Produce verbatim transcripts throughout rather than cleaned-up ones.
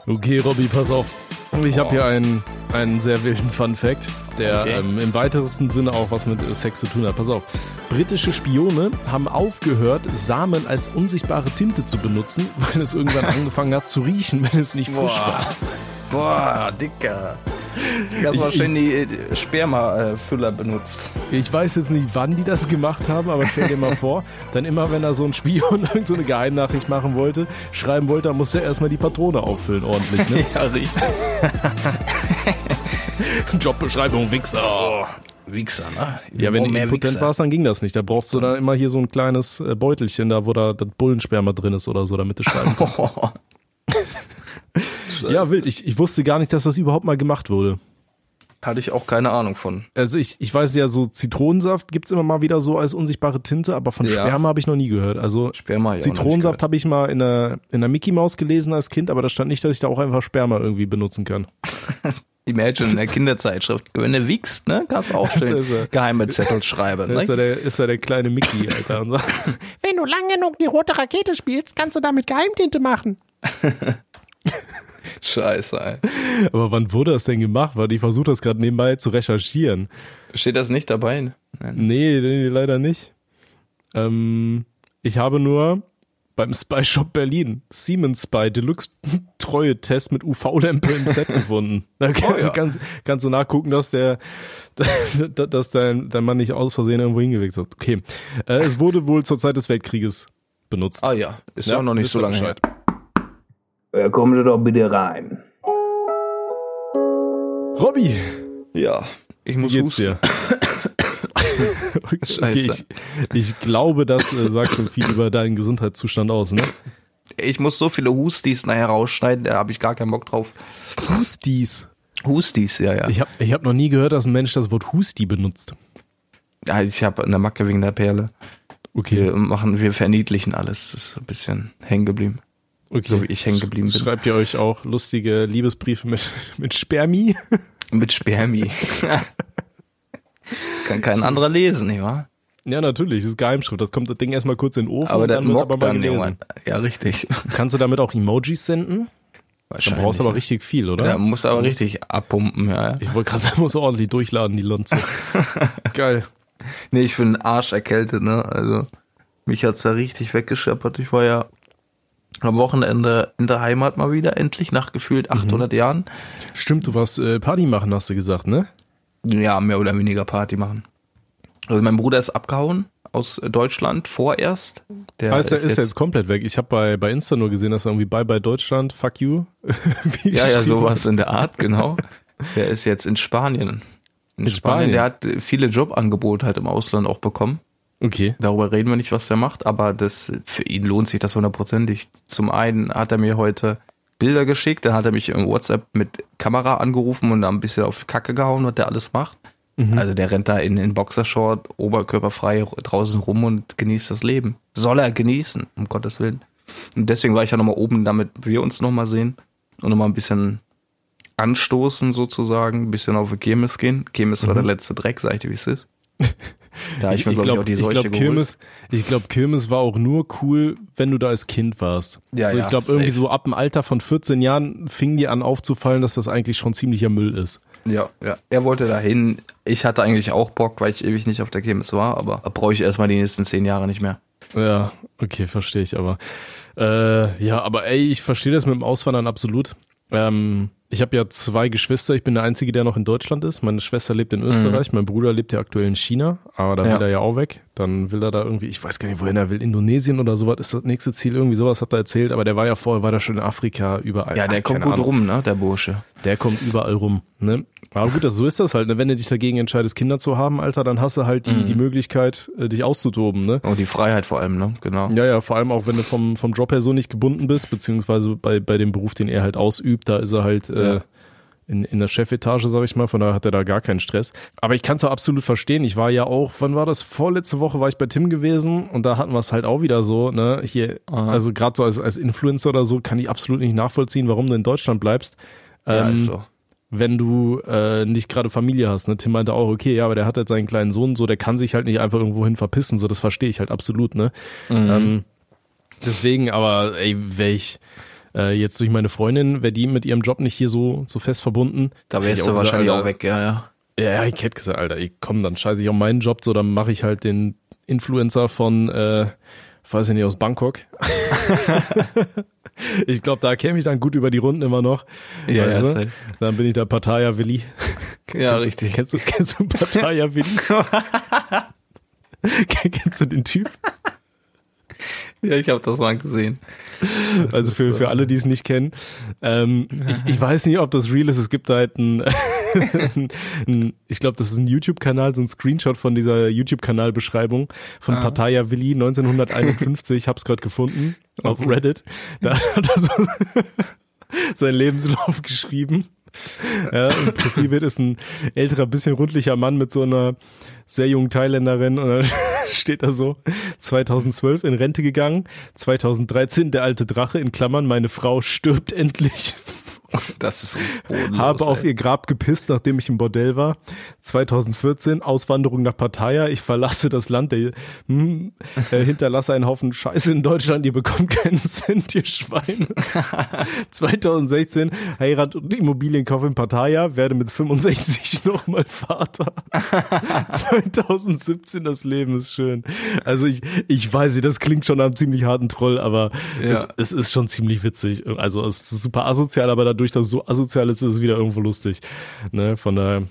Okay, Robby, pass auf. Ich habe hier einen, einen sehr wilden Fun-Fact, der okay. ähm, im weitesten Sinne auch was mit Sex zu tun hat. Pass auf. Britische Spione haben aufgehört, Samen als unsichtbare Tinte zu benutzen, weil es irgendwann angefangen hat zu riechen, wenn es nicht frisch Boah. war. Boah, Dicker. Das war schön die Spermafüller benutzt. Ich weiß jetzt nicht, wann die das gemacht haben, aber stell dir mal vor, dann immer, wenn er so ein Spion irgend so eine Geheimnachricht machen wollte, schreiben wollte, dann musste er erstmal die Patrone auffüllen, ordentlich, ne? Ja, richtig. Jobbeschreibung, Wichser. Oh, Wichser, ne? Ja, wenn du impotent warst, dann ging das nicht. Da brauchst du dann immer hier so ein kleines Beutelchen, da wo da das Bullensperma drin ist oder so, damit du schreiben kannst. Ja, wild. Ich, ich wusste gar nicht, dass das überhaupt mal gemacht wurde. Hatte ich auch keine Ahnung von. Also ich, ich weiß ja, so Zitronensaft gibt's immer mal wieder so als unsichtbare Tinte, aber von ja. Sperma habe ich noch nie gehört. Also Sperma, ja, Zitronensaft habe ich mal in der, in der Mickey Maus gelesen als Kind, aber da stand nicht, dass ich da auch einfach Sperma irgendwie benutzen kann. Imagine in der Kinderzeitschrift. Wenn du wiegst, ne, kannst du auch schön geheime Zettel schreiben. Da ne? ist ja der, ist ja der kleine Mickey, Alter. Und so. Wenn du lang genug die rote Rakete spielst, kannst du damit Geheimtinte machen. Scheiße, ey. Aber wann wurde das denn gemacht? Weil ich versuche das gerade nebenbei zu recherchieren. Steht das nicht dabei? Nein. Nee, nee, leider nicht. Ähm, ich habe nur beim Spy Shop Berlin Siemens Spy Deluxe Treue-Test mit U V-Lampe im Set gefunden. Da kann, oh, ja. kannst, kannst du nachgucken, dass der, dass dein, dein Mann nicht aus Versehen irgendwo hingewichst hat. Okay. Äh, es wurde wohl zur Zeit des Weltkrieges benutzt. Ah ja, ist ja, ja auch noch nicht so lange her. Ja, kommen Sie doch bitte rein. Robby! Ja, ich muss Wie geht's husten. Dir? Okay, ich, ich glaube, das äh, sagt schon viel über deinen Gesundheitszustand aus, ne? Ich muss so viele Hustis nachher rausschneiden, da habe ich gar keinen Bock drauf. Hustis? Hustis, ja, ja. Ich habe ich hab noch nie gehört, dass ein Mensch das Wort Husti benutzt. Ja, ich habe eine Macke wegen der Perle. Okay. Wir machen, wir verniedlichen alles. Das ist ein bisschen hängen geblieben. Okay. So wie ich hängen geblieben bin. Schreibt ihr euch auch lustige Liebesbriefe mit, mit Spermi? Mit Spermi. Kann kein anderer lesen, nicht wahr? Ja, natürlich, das ist Geheimschrift. Das kommt das Ding erstmal kurz in den Ofen. Aber und der dann wird mockt aber mal dann gelesen. irgendwann. Ja, richtig. Kannst du damit auch Emojis senden? Wahrscheinlich. Dann brauchst du aber ja. richtig viel, oder? Ja, musst aber richtig abpumpen, ja. Ich wollte gerade sagen, muss ordentlich durchladen, die Lonze. Geil. Nee, ich bin Arsch erkältet, ne? Also, mich hat's da richtig weggescheppert. Ich war ja am Wochenende in der Heimat mal wieder, endlich, nach gefühlt achthundert mhm. Jahren. Stimmt, du warst äh, Party machen, hast du gesagt, ne? Ja, mehr oder weniger Party machen. Also mein Bruder ist abgehauen aus Deutschland vorerst. Der heißt, der ist, ist jetzt, jetzt komplett weg. Ich habe bei, bei Insta nur gesehen, dass er irgendwie Bye Bye Deutschland, fuck you. ja, ja, sowas in der Art, genau. Der ist jetzt in Spanien. In, in Spanien, Spanien, der hat viele Jobangebote halt im Ausland auch bekommen. Okay. Darüber reden wir nicht, was der macht, aber das für ihn lohnt sich das hundertprozentig. Zum einen hat er mir heute Bilder geschickt, dann hat er mich im WhatsApp mit Kamera angerufen und da ein bisschen auf Kacke gehauen, was der alles macht. Mhm. Also der rennt da in, in Boxershort, oberkörperfrei draußen rum und genießt das Leben. Soll er genießen, um Gottes Willen. Und deswegen war ich ja nochmal oben, damit wir uns nochmal sehen und nochmal ein bisschen anstoßen sozusagen, ein bisschen auf die Kirmes gehen. Kirmes mhm. war der letzte Dreck, sag ich dir, wie es ist. Da hab ich, ich mir, glaube ich, auch die Seuche ich glaub, Kirmes, ich glaube, Kirmes war auch nur cool, wenn du da als Kind warst. Ja, so, ich ja, glaube, irgendwie so ab dem Alter von vierzehn Jahren fing dir an aufzufallen, dass das eigentlich schon ziemlicher Müll ist. Ja, ja. Er wollte dahin. Ich hatte eigentlich auch Bock, weil ich ewig nicht auf der Kirmes war, aber brauche ich erstmal die nächsten zehn Jahre nicht mehr. Ja, okay, verstehe ich aber. Äh, ja, aber ey, ich verstehe das mit dem Auswandern absolut. Ähm, ich habe ja zwei Geschwister, ich bin der Einzige, der noch in Deutschland ist. Meine Schwester lebt in Österreich, mhm. mein Bruder lebt ja aktuell in China, aber da ja. will er ja auch weg. Dann will er da irgendwie, ich weiß gar nicht, wohin er will, Indonesien oder sowas ist das nächste Ziel, irgendwie sowas hat er erzählt, aber der war ja vorher, war da schon in Afrika, überall. Ja, der Ach, kommt gut Ahnung. rum, ne, der Bursche. Der kommt überall rum, ne? Aber gut, das, so ist das halt, ne? Wenn du dich dagegen entscheidest, Kinder zu haben, Alter, dann hast du halt die, mhm. die Möglichkeit, dich auszutoben, ne? Und die Freiheit vor allem, ne? Genau. Ja, ja, vor allem auch, wenn du vom, vom Job her so nicht gebunden bist, beziehungsweise bei, bei dem Beruf, den er halt ausübt, da ist er halt, äh, ja. in, in der Chefetage, sag ich mal, von daher hat er da gar keinen Stress. Aber ich kann es auch absolut verstehen. Ich war ja auch, wann war das? Vorletzte Woche war ich bei Tim gewesen und da hatten wir es halt auch wieder so, ne, hier, Aha. also gerade so als, als Influencer oder so, kann ich absolut nicht nachvollziehen, warum du in Deutschland bleibst. Ja, ähm, ist so. Wenn du äh, nicht gerade Familie hast, ne? Tim meinte auch, okay, ja, aber der hat halt seinen kleinen Sohn, so, der kann sich halt nicht einfach irgendwo hin verpissen, so, das verstehe ich halt absolut, ne? Mhm. Ähm, deswegen, aber, ey, wäre ich, Äh, jetzt durch meine Freundin, wäre die mit ihrem Job nicht hier so, so fest verbunden. Da wärst du wahrscheinlich auch weg, ja, ja. Ja, ich hätte gesagt, Alter, ich komm, dann scheiße ich auf meinen Job, so, dann mache ich halt den Influencer von, äh, weiß ich nicht, aus Bangkok. Ich glaube, da käme ich dann gut über die Runden immer noch. Ja, weißt ja, du? Dann bin ich der Pattaya Willi. Ja, kennst richtig. Du, kennst du, kennst du Pattaya Willi? Kennst du den Typ? Ja, ich habe das mal gesehen. Das also für, für alle, die es nicht kennen. Ähm, ich, ich weiß nicht, ob das real ist. Es gibt da halt ein, ein ich glaube, das ist ein YouTube-Kanal, so ein Screenshot von dieser YouTube-Kanal-Beschreibung von ah. Pattaya Willi neunzehnhunderteinundfünfzig. Ich habe es gerade gefunden auf Reddit. Da hat er so seinen Lebenslauf geschrieben. Ja, im Profilbild ist ein älterer, bisschen rundlicher Mann mit so einer sehr jungen Thailänderin und dann steht da so, zweitausendzwölf in Rente gegangen, zweitausenddreizehn der alte Drache, in Klammern, meine Frau stirbt endlich. Das ist so bodenlos, Habe auf ey. ihr Grab gepisst, nachdem ich im Bordell war. zweitausendvierzehn Auswanderung nach Pattaya. Ich verlasse das Land. Der, hm, äh, hinterlasse einen Haufen Scheiße in Deutschland. Ihr bekommt keinen Cent, ihr Schweine. zweitausendsechzehn Heirat und Immobilienkauf in Pattaya. Werde mit fünfundsechzig nochmal Vater. zweitausendsiebzehn das Leben ist schön. Also ich, ich weiß nicht, das klingt schon nach einem ziemlich harten Troll, aber Ja. es, es ist schon ziemlich witzig. Also es ist super asozial, aber dadurch, dass es so asozial ist, ist es wieder irgendwo lustig. Ne, von daher.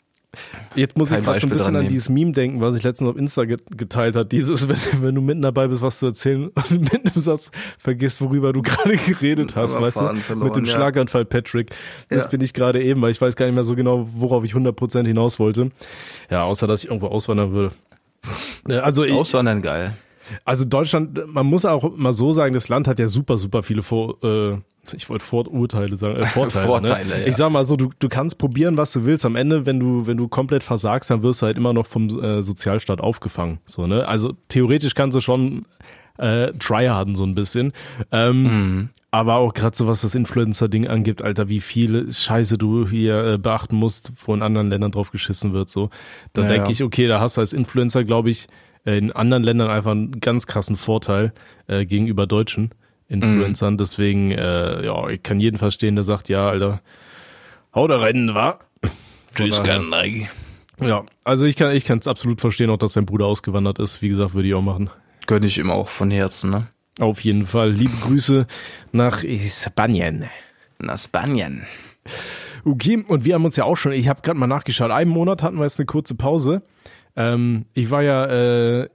Jetzt muss Kein ich gerade so ein Beispiel bisschen dran an nehmen. dieses Meme denken, was ich letztens auf Insta get- geteilt hat. Dieses, wenn, wenn du mitten dabei bist, was zu erzählen und mitten im Satz vergisst, worüber du gerade geredet hast, Aber weißt du? Faden verloren, Mit dem ja. Schlaganfall Patrick. Das Ja. bin ich gerade eben, weil ich weiß gar nicht mehr so genau, worauf ich hundert Prozent hinaus wollte. Ja, außer, dass ich irgendwo auswandern würde. Ja, Also ich, Auswandern geil. also Deutschland, man muss auch mal so sagen, das Land hat ja super, super viele Vor, äh, ich wollte Vorurteile sagen, äh, Vorteile. Vorteile, ne? ja. Ich sag mal so, du, du kannst probieren, was du willst. Am Ende, wenn du, wenn du komplett versagst, dann wirst du halt immer noch vom äh, Sozialstaat aufgefangen. So, ne? Also theoretisch kannst du schon äh, tryharden so ein bisschen. Ähm, Mhm. Aber auch gerade so, was das Influencer-Ding angibt, Alter, wie viel Scheiße du hier äh, beachten musst, wo in anderen Ländern drauf geschissen wird. So, da Ja, denke ja. ich, okay, da hast du als Influencer, glaube ich, äh, in anderen Ländern einfach einen ganz krassen Vorteil äh, gegenüber deutschen Influencern. Mhm. Deswegen, äh, ja, ich kann jeden verstehen, der sagt, ja, Alter, hau da rein, wa? Tschüss, daher- Gernei. Ja, also ich kann ich kann es absolut verstehen, auch dass sein Bruder ausgewandert ist. Wie gesagt, würde ich auch machen. Gönn ich ihm auch von Herzen, ne? Auf jeden Fall. Liebe Grüße nach Spanien. Na, Spanien. Okay, und wir haben uns ja auch schon, ich habe gerade mal nachgeschaut, einen Monat hatten wir jetzt eine kurze Pause. Ähm, ich war ja äh,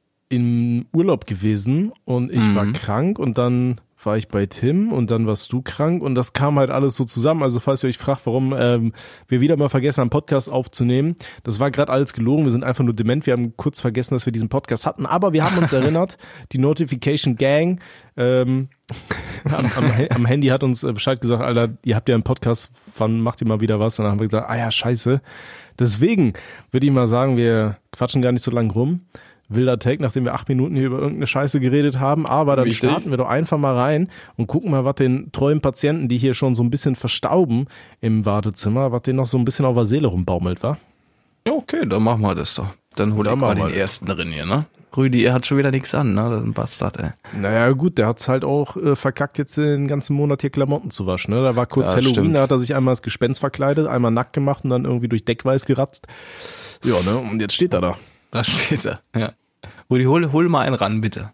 im Urlaub gewesen und ich Mhm. war krank und dann war ich bei Tim und dann warst du krank und das kam halt alles so zusammen. Also falls ihr euch fragt, warum ähm, wir wieder mal vergessen haben, einen Podcast aufzunehmen, das war gerade alles gelogen. Wir sind einfach nur dement. Wir haben kurz vergessen, dass wir diesen Podcast hatten, aber wir haben uns erinnert, die Notification Gang ähm, am, am, am Handy hat uns äh, Bescheid gesagt, Alter, ihr habt ja einen Podcast, wann macht ihr mal wieder was? Und dann haben wir gesagt, ah ja, scheiße. Deswegen würde ich mal sagen, wir quatschen gar nicht so lang rum. Wilder Take, nachdem wir acht Minuten hier über irgendeine Scheiße geredet haben, aber dann Richtig. starten wir doch einfach mal rein und gucken mal, was den treuen Patienten, die hier schon so ein bisschen verstauben im Wartezimmer, was denen noch so ein bisschen auf der Seele rumbaumelt, wa? Ja, okay, dann machen wir das doch. Dann hol Dann ich mal machen den wir das. ersten drin hier, ne? Rüdi, er hat schon wieder nichts an, ne? Das ist ein Bastard, ey. Naja, gut, der hat's halt auch äh, verkackt, jetzt den ganzen Monat hier Klamotten zu waschen. Ne? Da war kurz Ja, Halloween, stimmt. da hat er sich einmal als Gespenst verkleidet, einmal nackt gemacht und dann irgendwie durch Deckweiß geratzt. Ja, ne? Und jetzt steht er da. Da steht er, ja. Rüdi, hol, hol mal einen ran, bitte.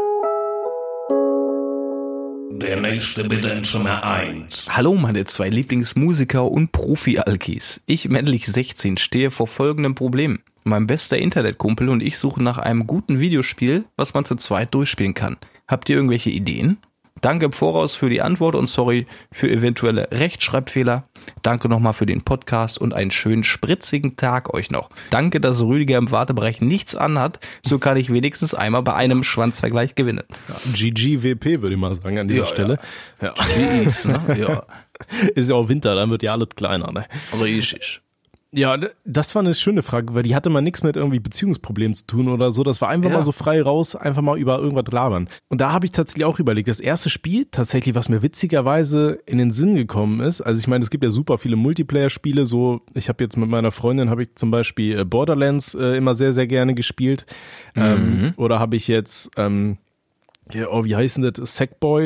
Der nächste bitte in Zimmer eins. Hallo meine zwei Lieblingsmusiker und Profi-Alkis. Ich, männlich sechzehn, stehe vor folgendem Problem. Mein bester Internetkumpel und ich suchen nach einem guten Videospiel, was man zu zweit durchspielen kann. Habt ihr irgendwelche Ideen? Danke im Voraus für die Antwort und sorry für eventuelle Rechtschreibfehler. Danke nochmal für den Podcast und einen schönen spritzigen Tag euch noch. Danke, dass Rüdiger im Wartebereich nichts anhat. So kann ich wenigstens einmal bei einem Schwanzvergleich gewinnen. G G W P würde ich mal sagen an dieser Ja, Stelle. Ja. Jeez, ne? Ja, Ist ja auch Winter, dann wird ja alles kleiner, ne? richtig. Ja, das war eine schöne Frage, weil die hatte mal nichts mit irgendwie Beziehungsproblemen zu tun oder so. Das war einfach Ja. mal so frei raus, einfach mal über irgendwas labern. Und da habe ich tatsächlich auch überlegt, das erste Spiel tatsächlich, was mir witzigerweise in den Sinn gekommen ist, also ich meine, es gibt ja super viele Multiplayer-Spiele, so ich habe jetzt mit meiner Freundin, habe ich zum Beispiel Borderlands äh, immer sehr, sehr gerne gespielt. Ähm, oder habe ich jetzt, ähm, ja, oh, wie heißt denn das, Sackboy?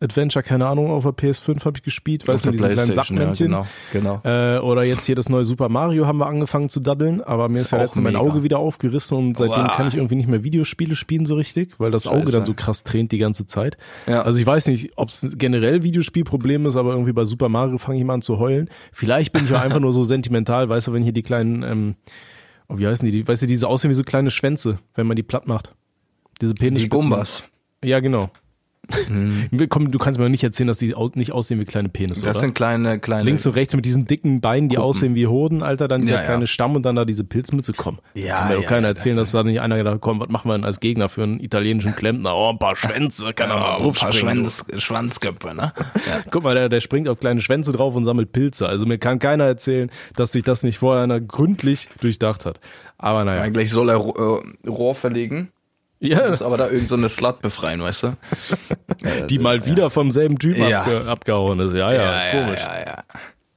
Adventure, keine Ahnung, auf der P S fünf habe ich gespielt, weißt du, Auf mit der diesen kleinen PlayStation, ja, Sackmännchen. genau, genau. Äh, oder jetzt hier das neue Super Mario haben wir angefangen zu daddeln, aber mir ist, Ist ja auch letztens mein mega. Auge wieder aufgerissen und seitdem Uah. kann ich irgendwie nicht mehr Videospiele spielen so richtig, weil das Auge Scheiße. dann so krass tränt die ganze Zeit. Ja. Also ich weiß nicht, ob es generell Videospielproblem ist, aber irgendwie bei Super Mario fange ich mal an zu heulen. Vielleicht bin ich auch einfach nur so sentimental, weißt du, wenn hier die kleinen, ähm, oh, wie heißen die, die, weißt du, diese aussehen wie so kleine Schwänze, wenn man die platt macht. Diese Penisspitzen. Die Gumbas. Ja, genau. Komm, du kannst mir nicht erzählen, dass die au- nicht aussehen wie kleine Penisse, Das oder? sind kleine, kleine. Links und rechts mit diesen dicken Beinen, die Kuppen. aussehen wie Hoden, Alter, dann dieser Ja, ja. kleine Stamm und dann da diese Pilzmütze. Komm, Ja, kann mir doch ja, keiner ja, erzählen, das dass da nicht einer gedacht hat, komm, was machen wir denn als Gegner für einen italienischen Klempner? Oh, ein paar Schwänze, kann er mal ein drauf paar springen. Schwanz, Schwanzköpfe, ne? Ja. Guck mal, der, der springt auf kleine Schwänze drauf und sammelt Pilze. Also mir kann keiner erzählen, dass sich das nicht vorher einer gründlich durchdacht hat. Aber naja. Eigentlich soll er äh, Rohr verlegen. Ja, Muss aber da irgend so eine Slut befreien, weißt du? die mal wieder vom selben Typen Ja. abge abgehauen ist. Ja, ja, komisch. ja, ja, ja.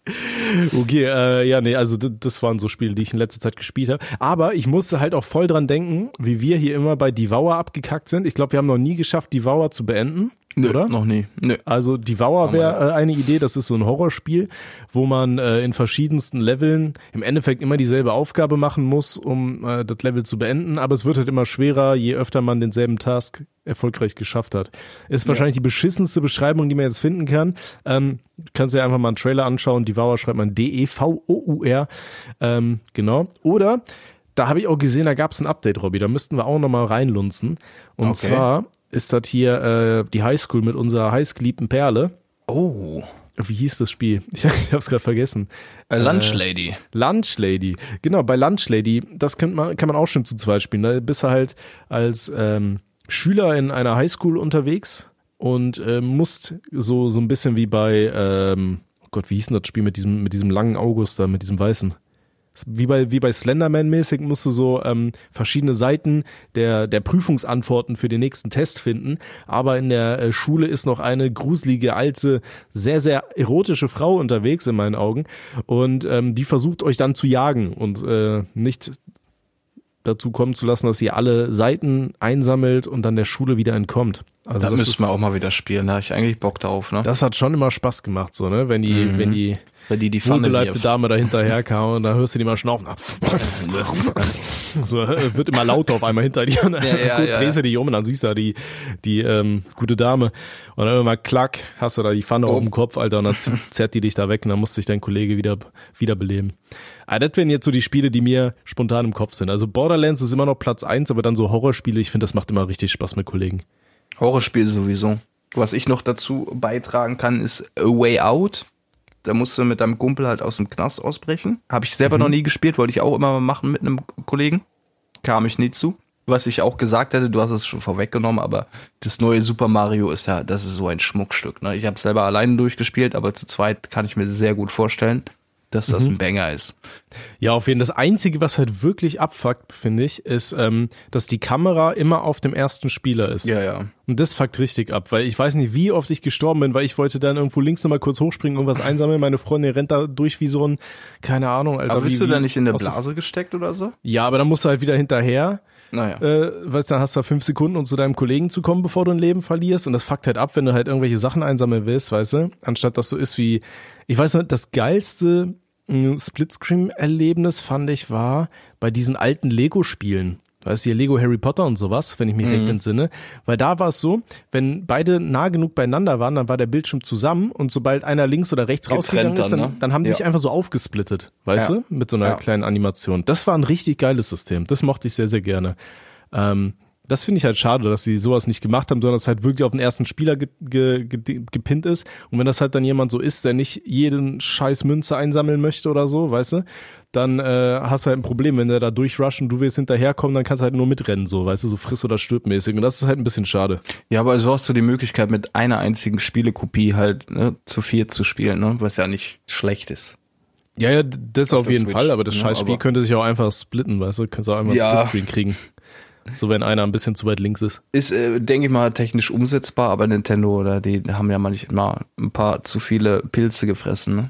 Okay, äh, ja, nee, also d- das waren so Spiele, die ich in letzter Zeit gespielt habe. Aber ich musste halt auch voll dran denken, wie wir hier immer bei Devour abgekackt sind. Ich glaube, wir haben noch nie geschafft, Devour zu beenden, Nö, oder? noch nie. Nö. Also Devour wäre äh, eine Idee, das ist so ein Horrorspiel, wo man äh, in verschiedensten Leveln im Endeffekt immer dieselbe Aufgabe machen muss, um äh, das Level zu beenden, aber es wird halt immer schwerer, je öfter man denselben Task erfolgreich geschafft hat. Ist wahrscheinlich die beschissenste Beschreibung, die man jetzt finden kann. Ähm, kannst dir einfach mal einen Trailer anschauen, Devour schreibt man D E V O U R, ähm, genau. Oder da habe ich auch gesehen, da gab es ein Update, Robby, da müssten wir auch nochmal reinlunzen. Und Okay. zwar ist das hier äh, die Highschool mit unserer heißgeliebten Perle. Oh. Wie hieß das Spiel? Ich, ich hab's gerade vergessen. A Lunch Lady. Lunch Lady. Genau, bei Lunch Lady, das kann man, kann man auch schon zu zweit spielen. Da bist du halt als ähm, Schüler in einer Highschool unterwegs und äh, musst so so ein bisschen wie bei, ähm, oh Gott, wie hieß denn das Spiel mit diesem mit diesem langen August da, mit diesem weißen? Wie bei, wie bei Slenderman-mäßig musst du so ähm, verschiedene Seiten der, der Prüfungsantworten für den nächsten Test finden. Aber in der äh, Schule ist noch eine gruselige, alte, sehr, sehr erotische Frau unterwegs in meinen Augen. Und ähm, die versucht euch dann zu jagen und äh, nicht dazu kommen zu lassen, dass ihr alle Seiten einsammelt und dann der Schule wieder entkommt. Also Da das müssen ist, wir auch mal wieder spielen. Da habe ich eigentlich Bock drauf, ne? das hat schon immer Spaß gemacht, so, ne? Wenn die, Mhm. wenn die Wenn die die Pfanne wohlbeleibte wirft. Dame da hinterher kam und dann hörst du die mal schnaufen. So, äh, wird immer lauter auf einmal hinter dir. Und dann Ja, ja, gut, ja, drehst ja. du dich um und dann siehst du da die, die ähm, gute Dame. Und dann immer klack, hast du da die Pfanne Oh. auf dem Kopf, Alter, und dann z- zerrt die dich da weg und dann muss sich dein Kollege wieder, wieder beleben. Aber das wären jetzt so die Spiele, die mir spontan im Kopf sind. Also Borderlands ist immer noch Platz eins, aber dann so Horrorspiele, ich finde, das macht immer richtig Spaß mit Kollegen. Horrorspiel sowieso. Was ich noch dazu beitragen kann, ist A Way Out. Da musst du mit deinem Kumpel halt aus dem Knast ausbrechen. Habe ich selber noch nie gespielt, wollte ich auch immer mal machen mit einem Kollegen. Kam ich nie zu. Was ich auch gesagt hätte, du hast es schon vorweggenommen, aber das neue Super Mario ist ja, das ist so ein Schmuckstück. Ne? Ich habe selber alleine durchgespielt, aber zu zweit kann ich mir sehr gut vorstellen, dass das ein Banger ist. Ja, auf jeden Fall. Das Einzige, was halt wirklich abfuckt, finde ich, ist, ähm, dass die Kamera immer auf dem ersten Spieler ist. Ja, ja. Und das fuckt richtig ab, weil ich weiß nicht, wie oft ich gestorben bin, weil ich wollte dann irgendwo links nochmal kurz hochspringen, irgendwas einsammeln. Meine Freundin rennt da durch wie so ein, keine Ahnung, Alter. Aber bist wie, du da wie nicht in der aus der- Blase gesteckt oder so? Ja, aber dann musst du halt wieder hinterher. Naja. Äh, weißt, dann hast du fünf Sekunden, um zu deinem Kollegen zu kommen, bevor du ein Leben verlierst. Und das fuckt halt ab, wenn du halt irgendwelche Sachen einsammeln willst, weißt du? Anstatt dass so ist wie, ich weiß nicht, das geilste mh, Splitscreen-Erlebnis fand ich war bei diesen alten Lego-Spielen. Weißt du, hier Lego Harry Potter und sowas, wenn ich mich Mhm. recht entsinne. Weil da war es so, wenn beide nah genug beieinander waren, dann war der Bildschirm zusammen und sobald einer links oder rechts Getrennt rausgegangen ist, dann, dann, ne? dann haben die Ja. sich einfach so aufgesplittet, weißt Ja. du? Mit so einer Ja. kleinen Animation. Das war ein richtig geiles System. Das mochte ich sehr, sehr gerne. Ähm, das finde ich halt schade, dass sie sowas nicht gemacht haben, sondern es halt wirklich auf den ersten Spieler ge ge ge gepinnt ist. Und wenn das halt dann jemand so ist, der nicht jeden scheiß Münze einsammeln möchte oder so, weißt du, dann äh, hast du halt ein Problem, wenn der da durchrusht und du willst hinterherkommen, dann kannst du halt nur mitrennen, so, weißt du, so friss- oder stirbmäßig. Und das ist halt ein bisschen schade. Ja, aber so hast du die Möglichkeit, mit einer einzigen Spielekopie halt ne, zu viert zu spielen, ne? Was ja nicht schlecht ist. Ja, ja, das auf, der jeden Switch, Fall, aber das ne, scheiß Spiel aber- könnte sich auch einfach splitten, weißt du, kannst auch einfach Ja. ein Splitscreen kriegen. So, wenn einer ein bisschen zu weit links ist. Ist, äh, denke ich mal, technisch umsetzbar, aber Nintendo oder die haben ja manchmal ein paar zu viele Pilze gefressen, ne?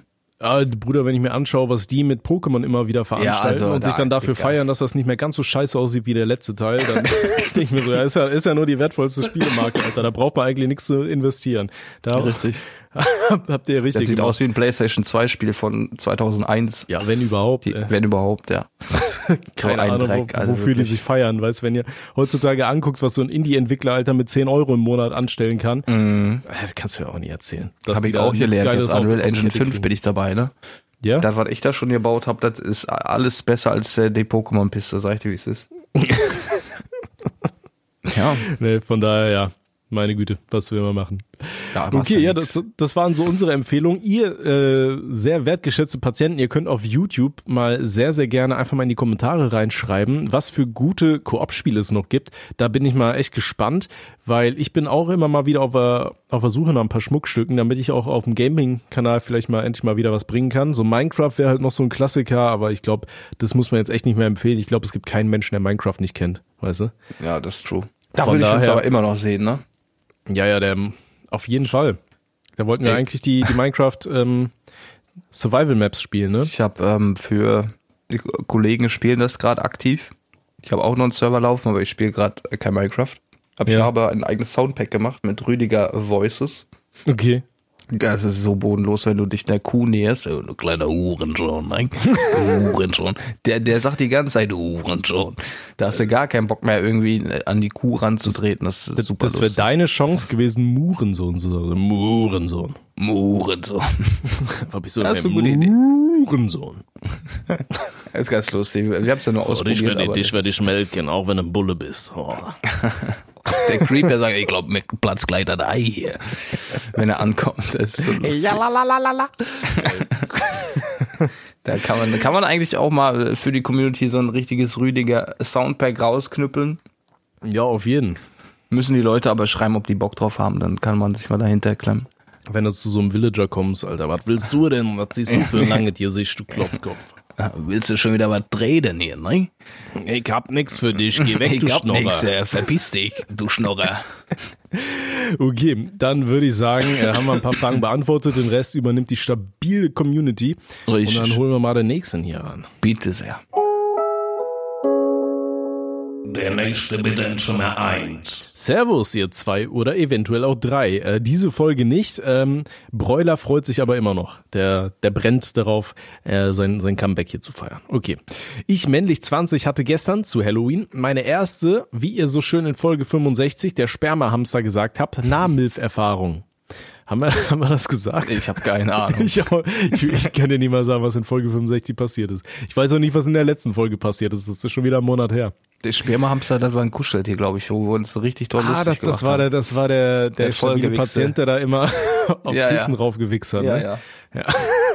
Ah, Bruder, wenn ich mir anschaue, was die mit Pokémon immer wieder veranstalten Ja, also und sich da- dann dafür egal. feiern, dass das nicht mehr ganz so scheiße aussieht wie der letzte Teil, dann denke ich mir so, ja, ist ja, ist ja nur die wertvollste Spielemarke, Alter. Da braucht man eigentlich nichts zu investieren. Da Richtig. habt ihr richtig Das sieht gemacht. aus wie ein PlayStation zwei Spiel von zweitausendeins. Ja, wenn überhaupt. Die, äh. wenn überhaupt, ja. Keine so ein Ahnung, Dreck, wo, also wofür wirklich. die sich feiern. Weißt, wenn ihr heutzutage anguckst, was so ein Indie-Entwickler, Alter, mit zehn Euro im Monat anstellen kann, Mhm. äh, das kannst du ja auch nie erzählen. Dass Habe die ich da auch nichts gelernt, Geiles jetzt auf- Unreal auf die Engine Kette fünf kriegen. bin ich dabei, ne? Ja? Das, was ich da schon gebaut habe, das ist alles besser als äh, die Pokémon-Piste, sag ich dir, wie es ist. Ja, Nee, von daher, ja. Meine Güte, was will man machen? ja machst Okay, du ja, nix. das, das waren so unsere Empfehlungen. Ihr äh, sehr wertgeschätzte Patienten, ihr könnt auf YouTube mal sehr, sehr gerne einfach mal in die Kommentare reinschreiben, was für gute Koop-Spiele es noch gibt. Da bin ich mal echt gespannt, weil ich bin auch immer mal wieder auf der, auf der Suche nach ein paar Schmuckstücken, damit ich auch auf dem Gaming-Kanal vielleicht mal endlich mal wieder was bringen kann. So Minecraft wäre halt noch so ein Klassiker, aber ich glaube, das muss man jetzt echt nicht mehr empfehlen. Ich glaube, es gibt keinen Menschen, der Minecraft nicht kennt, weißt du? Ja, das ist true. Da Von würde ich uns daher- aber immer noch sehen, ne? Ja, ja, der auf jeden Fall. Da wollten wir Ey. eigentlich die, die Minecraft ähm, Survival Maps spielen, ne? Ich habe ähm, für die Kollegen spielen das gerade aktiv. Ich habe auch noch einen Server laufen, aber ich spiele gerade kein Minecraft. Aber ich Ja. habe ein eigenes Soundpack gemacht mit Rüdiger Voices. Okay. Das ist so bodenlos, wenn du dich einer Kuh näherst. Oh, du kleiner Hurensohn, nein. Hurensohn. Der, der sagt die ganze Zeit Hurensohn. Da hast du gar keinen Bock mehr, irgendwie an die Kuh ranzutreten. Das ist super Das wäre lustig. deine Chance gewesen, Murensohn zu sagen. Murensohn. Hurensohn. Hab ich so Das ist eine eine gute Idee. Murensohn. Das ist ganz lustig. Wir haben es ja nur ausprobiert. aber das ich melken, auch wenn du ein Bulle bist. Oh. der Creep, der sagt, ich glaube, mit Platz gleich das Ei hier. Wenn er ankommt. Das ist so lustig. Ja, la, la, la, la, la. Da kann man, da kann man eigentlich auch mal für die Community so ein richtiges Rüdiger Soundpack rausknüppeln. Ja, auf jeden. Müssen die Leute aber schreiben, ob die Bock drauf haben, dann kann man sich mal dahinter klemmen. Wenn du zu so einem Villager kommst, Alter, was willst du denn? Was siehst du für ein langes Gesicht, du Klotzkopf? Ah, willst du schon wieder was reden hier, ne? Ich hab nix für dich, geh weg, du ich hab Schnorrer. nix, äh, verpiss dich, du Schnorrer. Okay, dann würde ich sagen, äh, haben wir ein paar Fragen beantwortet, den Rest übernimmt die stabile Community. Richtig. Und dann holen wir mal den nächsten hier ran. Bitte sehr. Der nächste bitte in Zimmer eins. Servus, ihr zwei oder eventuell auch drei. Äh, diese Folge nicht. Ähm, Broiler freut sich aber immer noch. Der, der brennt darauf, äh, sein, sein Comeback hier zu feiern. Okay. Ich, männlich zwanzig, hatte gestern zu Halloween meine erste, wie ihr so schön in Folge fünfundsechzig, der Spermahamster gesagt habt, Nahmilf-Erfahrung. Haben wir, haben wir das gesagt? Ich habe keine Ahnung. Ich, auch- ich, ich kann dir nicht mal sagen, was in Folge fünfundsechzig passiert ist. Ich weiß auch nicht, was in der letzten Folge passiert ist. Das ist schon wieder ein Monat her. Der Spermahamster, das war ein Kuscheltier, glaube ich, wo wir uns so richtig toll Ah, lustig das, gemacht das war der, haben. das war der, der, Der stabile Vollgewichste. Patient, der da immer aufs Ja, Kissen ja. raufgewichst hat. Ja, ne? ja.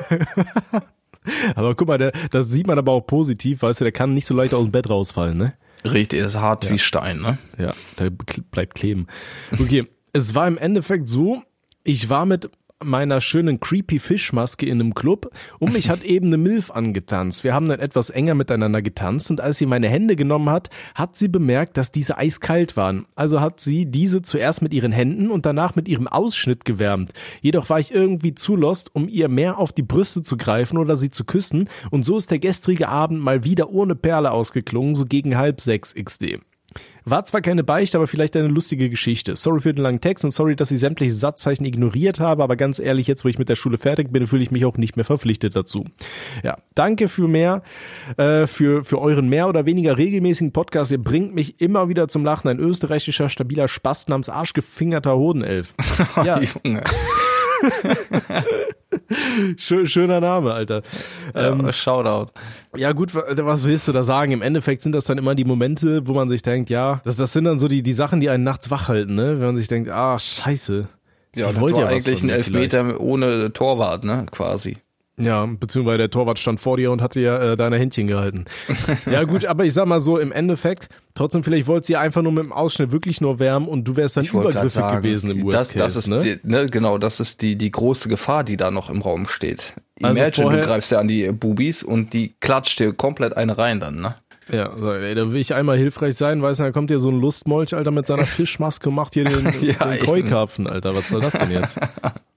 Aber guck mal, der, das sieht man aber auch positiv, weißt du, der kann nicht so leicht aus dem Bett rausfallen, ne? Richtig, ist hart wie Stein, ne? Ja, der be- bleibt kleben. Okay, es war im Endeffekt so, ich war mit meiner schönen creepy Fischmaske in einem Club und mich hat eben eine Milf angetanzt. Wir haben dann etwas enger miteinander getanzt und als sie meine Hände genommen hat, hat sie bemerkt, dass diese eiskalt waren. Also hat sie diese zuerst mit ihren Händen und danach mit ihrem Ausschnitt gewärmt. Jedoch war ich irgendwie zu lost, um ihr mehr auf die Brüste zu greifen oder sie zu küssen und so ist der gestrige Abend mal wieder ohne Perle ausgeklungen, so gegen halb sechs X D. War zwar keine Beichte, aber vielleicht eine lustige Geschichte. Sorry für den langen Text und sorry, dass ich sämtliche Satzzeichen ignoriert habe, aber ganz ehrlich, jetzt wo ich mit der Schule fertig bin, fühle ich mich auch nicht mehr verpflichtet dazu. Ja, danke für mehr, äh, für, für euren mehr oder weniger regelmäßigen Podcast. Ihr bringt mich immer wieder zum Lachen. Ein österreichischer, stabiler Spast namens arschgefingerter Hodenelf. Ja, Junge. schön, schöner Name, Alter. Ähm, Ja, Shoutout. Ja gut, wa- was willst du da sagen? Im Endeffekt sind das dann immer die Momente, wo man sich denkt, ja, das, das sind dann so die, die Sachen, die einen nachts wach halten, ne? Wenn man sich denkt, ah, scheiße. Ja, Die das wollte war ja was eigentlich von ein mir Elfmeter ohne Torwart, ne? Quasi. Ja, beziehungsweise der Torwart stand vor dir und hatte ja äh, deine Händchen gehalten. Ja gut, aber ich sag mal so, im Endeffekt, trotzdem vielleicht wollte sie einfach nur mit dem Ausschnitt wirklich nur wärmen und du wärst dann Ich wollte grad übergriffig sagen, gewesen im Worst das, Case, das ist ne? die, ne, genau, das ist die, die große Gefahr, die da noch im Raum steht. Also Imagine, vorher- du greifst ja an die Bubis und die klatscht dir komplett eine rein dann, ne? Ja, so, ey, da will ich einmal hilfreich sein, weißt du, da kommt hier so ein Lustmolch, Alter, mit seiner Fischmaske, macht hier den, Ja, den eben. Keukarpfen, Alter, was soll das denn jetzt?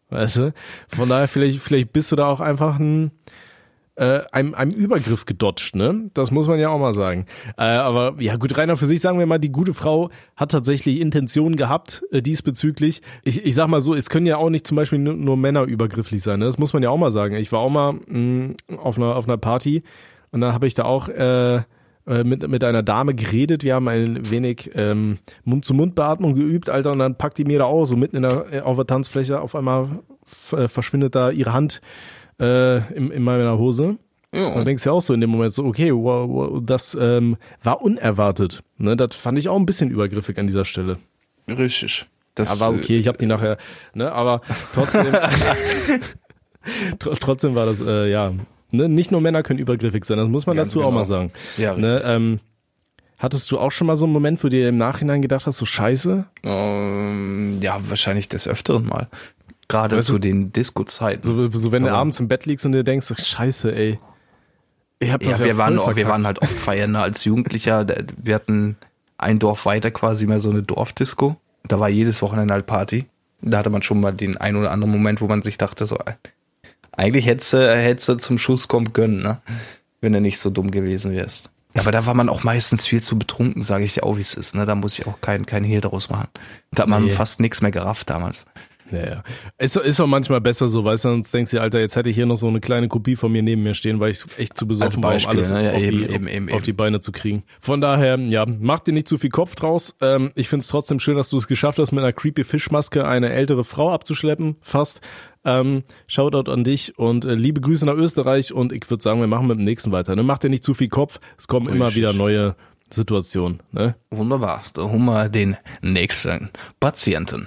Weißt du? Von daher, vielleicht, vielleicht bist du da auch einfach ein, äh, einem, einem Übergriff gedodged, ne? Das muss man ja auch mal sagen. Äh, aber ja gut, Rainer, für sich sagen wir mal, die gute Frau hat tatsächlich Intentionen gehabt äh, diesbezüglich. Ich, ich sag mal so, es können ja auch nicht zum Beispiel nur, nur Männer übergrifflich sein, ne? Das muss man ja auch mal sagen. Ich war auch mal mh, auf einer auf einer Party und dann habe ich da auch äh, mit mit einer Dame geredet. Wir haben ein wenig ähm, Mund-zu-Mund-Beatmung geübt, Alter, und dann packt die mir da auch so mitten in der auf der Tanzfläche, auf einmal f- äh, verschwindet da ihre Hand äh, in, in meiner Hose. Ja. Und dann denkst du ja auch so in dem Moment so, okay, wow, wow, das ähm, war unerwartet. Ne, das fand ich auch ein bisschen übergriffig an dieser Stelle. Richtig. Das ja, war okay, ich habe die nachher, ne, aber trotzdem, tr- trotzdem war das, äh, ja, ne, nicht nur Männer können übergriffig sein, das muss man Ganz dazu genau. auch mal sagen. Ja, richtig. Ne, ähm, hattest du auch schon mal so einen Moment, wo du dir im Nachhinein gedacht hast, so scheiße? Ähm, ja, wahrscheinlich des Öfteren mal. Gerade Weißt du, zu den Disco-Zeiten. So, so wenn du Aber- abends im Bett liegst und dir denkst, so, scheiße, ey. Ich hab das Ja, ja, wir waren, voll auch, wir verkackt. waren halt oft feiern, ne? Als Jugendlicher. da- Wir hatten ein Dorf weiter quasi mehr so eine Dorfdisco. Da war jedes Wochenende halt Party. Da hatte man schon mal den ein oder anderen Moment, wo man sich dachte, so, äh, eigentlich hättest du, hättest du zum Schuss kommen können, ne? Wenn du nicht so dumm gewesen wärst. Aber da war man auch meistens viel zu betrunken, sage ich dir auch, wie es ist. Ne? Da muss ich auch keinen kein Hehl draus machen. Da hat man Nee. fast nichts mehr gerafft damals. Ja, ja. Ist, ist auch manchmal besser so, weißt du, sonst denkst du, Alter, jetzt hätte ich hier noch so eine kleine Kopie von mir neben mir stehen, weil ich echt zu besoffen war, um Beispiel, alles ne? Ja, auf, eben, die, eben, eben, auf eben. die Beine zu kriegen. Von daher, ja, mach dir nicht zu viel Kopf draus. Ähm, ich find's trotzdem schön, dass du es geschafft hast, mit einer creepy Fischmaske eine ältere Frau abzuschleppen, fast. Ähm, Shoutout an dich und äh, liebe Grüße nach Österreich und ich würde sagen, wir machen mit dem nächsten weiter. Ne? Mach dir nicht zu viel Kopf, es kommen immer Richtig. wieder neue Situationen. Ne? Wunderbar. Da haben wir den nächsten Patienten.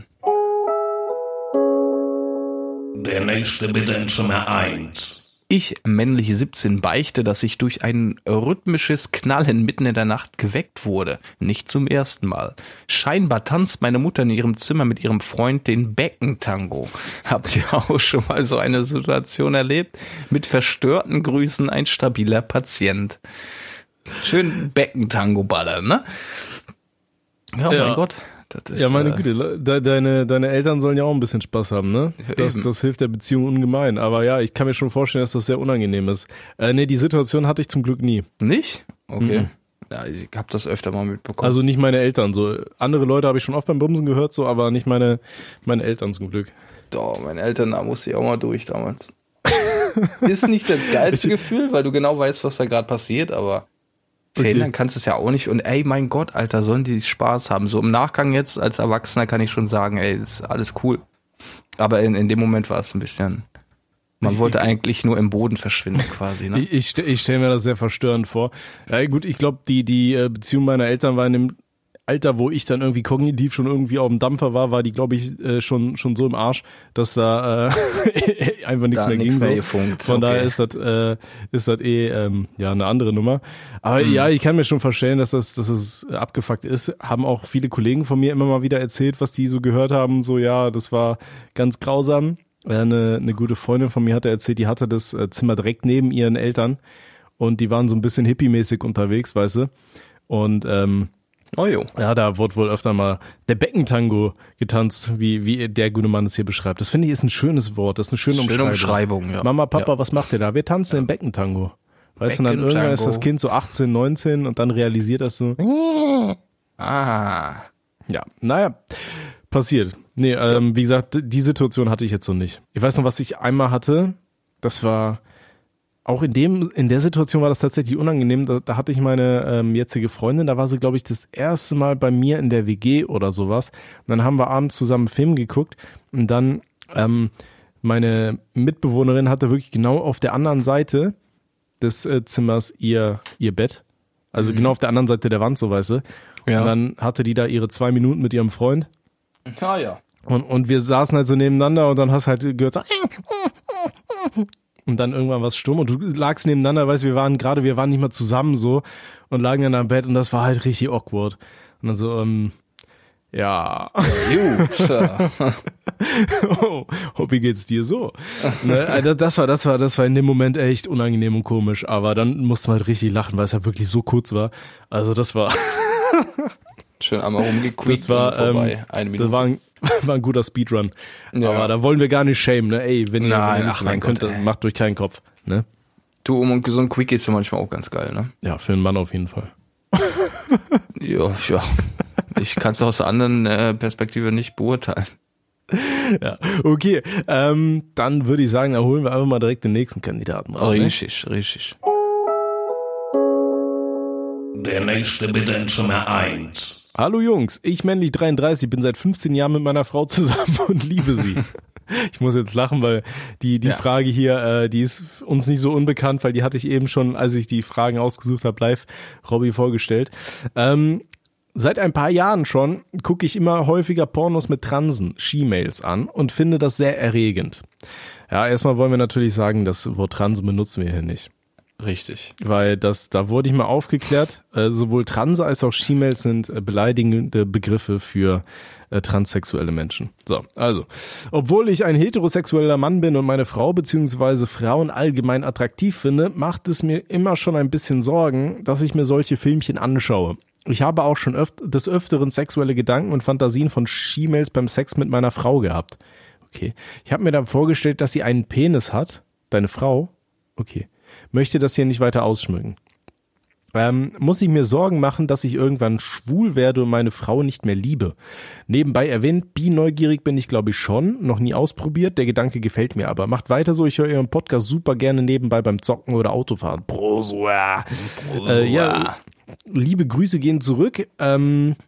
Der nächste bitte in Zimmer eins. Ich, männlich siebzehn, beichte, dass ich durch ein rhythmisches Knallen mitten in der Nacht geweckt wurde. Nicht zum ersten Mal. Scheinbar tanzt meine Mutter in ihrem Zimmer mit ihrem Freund den Beckentango. Habt ihr auch schon mal so eine Situation erlebt? Mit verstörten Grüßen, ein stabiler Patient. Schön Beckentango ballern, ne? Ja, oh Ja. mein Gott. Das ist, Ja, meine äh, Güte, de, deine, deine Eltern sollen ja auch ein bisschen Spaß haben, ne? Ja, Das, eben. das hilft der Beziehung ungemein. Aber ja, ich kann mir schon vorstellen, dass das sehr unangenehm ist. Äh, nee, die Situation hatte ich zum Glück nie. Nicht? Okay. Mhm. Ja, ich hab das öfter mal mitbekommen. Also nicht meine Eltern. So andere Leute habe ich schon oft beim Bumsen gehört, so, aber nicht meine, meine Eltern zum Glück. Doch, meine Eltern, da musste ich auch mal durch damals. Ist nicht das geilste Gefühl, weil du genau weißt, was da gerade passiert, aber Okay. verhindern kannst du es ja auch nicht. Und ey, mein Gott, Alter, sollen die Spaß haben. So im Nachgang jetzt als Erwachsener kann ich schon sagen, ey, ist alles cool. Aber in, in dem Moment war es ein bisschen, man Ich- wollte ich- eigentlich nur im Boden verschwinden quasi, ne? Ich, ich, st- ich stelle mir das sehr verstörend vor. Ja gut, ich glaube, die, die äh, Beziehung meiner Eltern war in dem Alter, wo ich dann irgendwie kognitiv schon irgendwie auf dem Dampfer war, war die, glaube ich, äh, schon schon so im Arsch, dass da äh, einfach nichts Da mehr nix ging. mehr So. gefunkt, Von daher okay. ist das äh, ist das eh ähm, ja eine andere Nummer. Aber Mhm. ja, ich kann mir schon vorstellen, dass das dass es abgefuckt ist. Haben auch viele Kollegen von mir immer mal wieder erzählt, was die so gehört haben. So ja, das war ganz grausam. Äh, Eine, eine gute Freundin von mir hatte erzählt, die hatte das äh, Zimmer direkt neben ihren Eltern und die waren so ein bisschen hippie-mäßig unterwegs, weißt du. Und ähm, Oh jo. ja, da wurde wohl öfter mal der Beckentango getanzt, wie, wie der gute Mann es hier beschreibt. Das finde ich ist ein schönes Wort, das ist eine schöne, Schöne Umschreibung. Umschreibung, ja. Mama, Papa, Ja. was macht ihr da? Wir tanzen den Beckentango. Weißt du, und dann irgendwann ist das Beckentango. Kind so achtzehn, neunzehn und dann realisiert das so, Ah. ja, naja, passiert. Nee, ähm, wie gesagt, die Situation hatte ich jetzt so nicht. Ich weiß noch, was ich einmal hatte, das war, auch in dem, in der Situation war das tatsächlich unangenehm, da, da hatte ich meine ähm, jetzige Freundin, da war sie, glaube ich, das erste Mal bei mir in der W G oder sowas. Und dann haben wir abends zusammen einen Film geguckt und dann, ähm, meine Mitbewohnerin hatte wirklich genau auf der anderen Seite des äh, Zimmers ihr, ihr Bett. Also genau auf der anderen Seite der Wand, so weißt du. Ja. Und dann hatte die da ihre zwei Minuten mit ihrem Freund. Ah ja. Und, und wir saßen halt so nebeneinander und dann hast halt gehört so, und dann irgendwann was stumm und du lagst nebeneinander, weißt, wir waren gerade, wir waren nicht mal zusammen so und lagen dann am Bett und das war halt richtig awkward. Und dann so, ähm, ja, Gut. oh, oh, wie geht's dir so? Ne, also das war, das war, das war in dem Moment echt unangenehm und komisch, aber dann musste man halt richtig lachen, weil es ja wirklich so kurz war. Also das war, Schön einmal rumgequiekt das war, und vorbei. ähm, Eine das Minute. war ein, War ein guter Speedrun. Ja. Aber da wollen wir gar nicht shamen, ne? Ey, wenn ihr Nein, wenn ihr ach das mein sein könnt, Gott, dann ey. macht euch keinen Kopf, ne? Du, und so ein Quickie ist ja manchmal auch ganz geil, ne? Ja, für einen Mann auf jeden Fall. Ja, ja. Ich kann es aus der anderen äh, Perspektive nicht beurteilen. Ja, okay. Ähm, dann würde ich sagen, da holen wir einfach mal direkt den nächsten Kandidaten raus. Ne? Richtig, richtig. Der nächste bitte in Zimmer eins. Hallo Jungs, ich männlich dreiunddreißig, bin seit fünfzehn Jahren mit meiner Frau zusammen und liebe sie. Ich muss jetzt lachen, weil die die Ja. Frage hier, äh, die ist uns nicht so unbekannt, weil die hatte ich eben schon, als ich die Fragen ausgesucht habe, live Robby vorgestellt. Ähm, seit ein paar Jahren schon gucke ich immer häufiger Pornos mit Transen, She-Mails an und finde das sehr erregend. Ja, erstmal wollen wir natürlich sagen, das Wort Transen benutzen wir hier nicht. Richtig. Weil das, da wurde ich mal aufgeklärt, äh, sowohl Transe als auch She-Mails sind äh, beleidigende Begriffe für äh, transsexuelle Menschen. So, also, obwohl ich ein heterosexueller Mann bin und meine Frau bzw. Frauen allgemein attraktiv finde, macht es mir immer schon ein bisschen Sorgen, dass ich mir solche Filmchen anschaue. Ich habe auch schon öf- des Öfteren sexuelle Gedanken und Fantasien von She-Mails beim Sex mit meiner Frau gehabt. Okay. Ich habe mir dann vorgestellt, dass sie einen Penis hat. Deine Frau? Okay. Möchte das hier nicht weiter ausschmücken. Ähm, muss ich mir Sorgen machen, dass ich irgendwann schwul werde und meine Frau nicht mehr liebe. Nebenbei erwähnt, bi-neugierig bin ich glaube ich schon, noch nie ausprobiert, der Gedanke gefällt mir aber. Macht weiter so, ich höre Ihren Podcast super gerne nebenbei beim Zocken oder Autofahren. Prosua. Äh, ja, liebe Grüße gehen zurück. Ähm,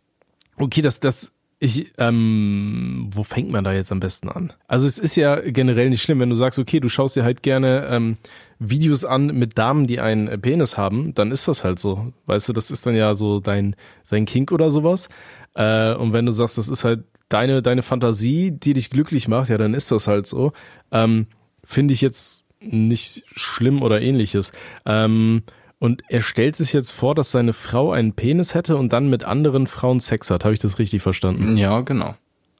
okay, das, das, ich, ähm, wo fängt man da jetzt am besten an? Also es ist ja generell nicht schlimm, wenn du sagst, okay, du schaust dir halt gerne ähm, Videos an mit Damen, die einen Penis haben, dann ist das halt so. Weißt du, das ist dann ja so dein, dein Kink oder sowas. Äh, und wenn du sagst, das ist halt deine, deine Fantasie, die dich glücklich macht, ja, dann ist das halt so. Ähm, finde ich jetzt nicht schlimm oder ähnliches. Ähm, und er stellt sich jetzt vor, dass seine Frau einen Penis hätte und dann mit anderen Frauen Sex hat. Habe ich das richtig verstanden? Ja, genau.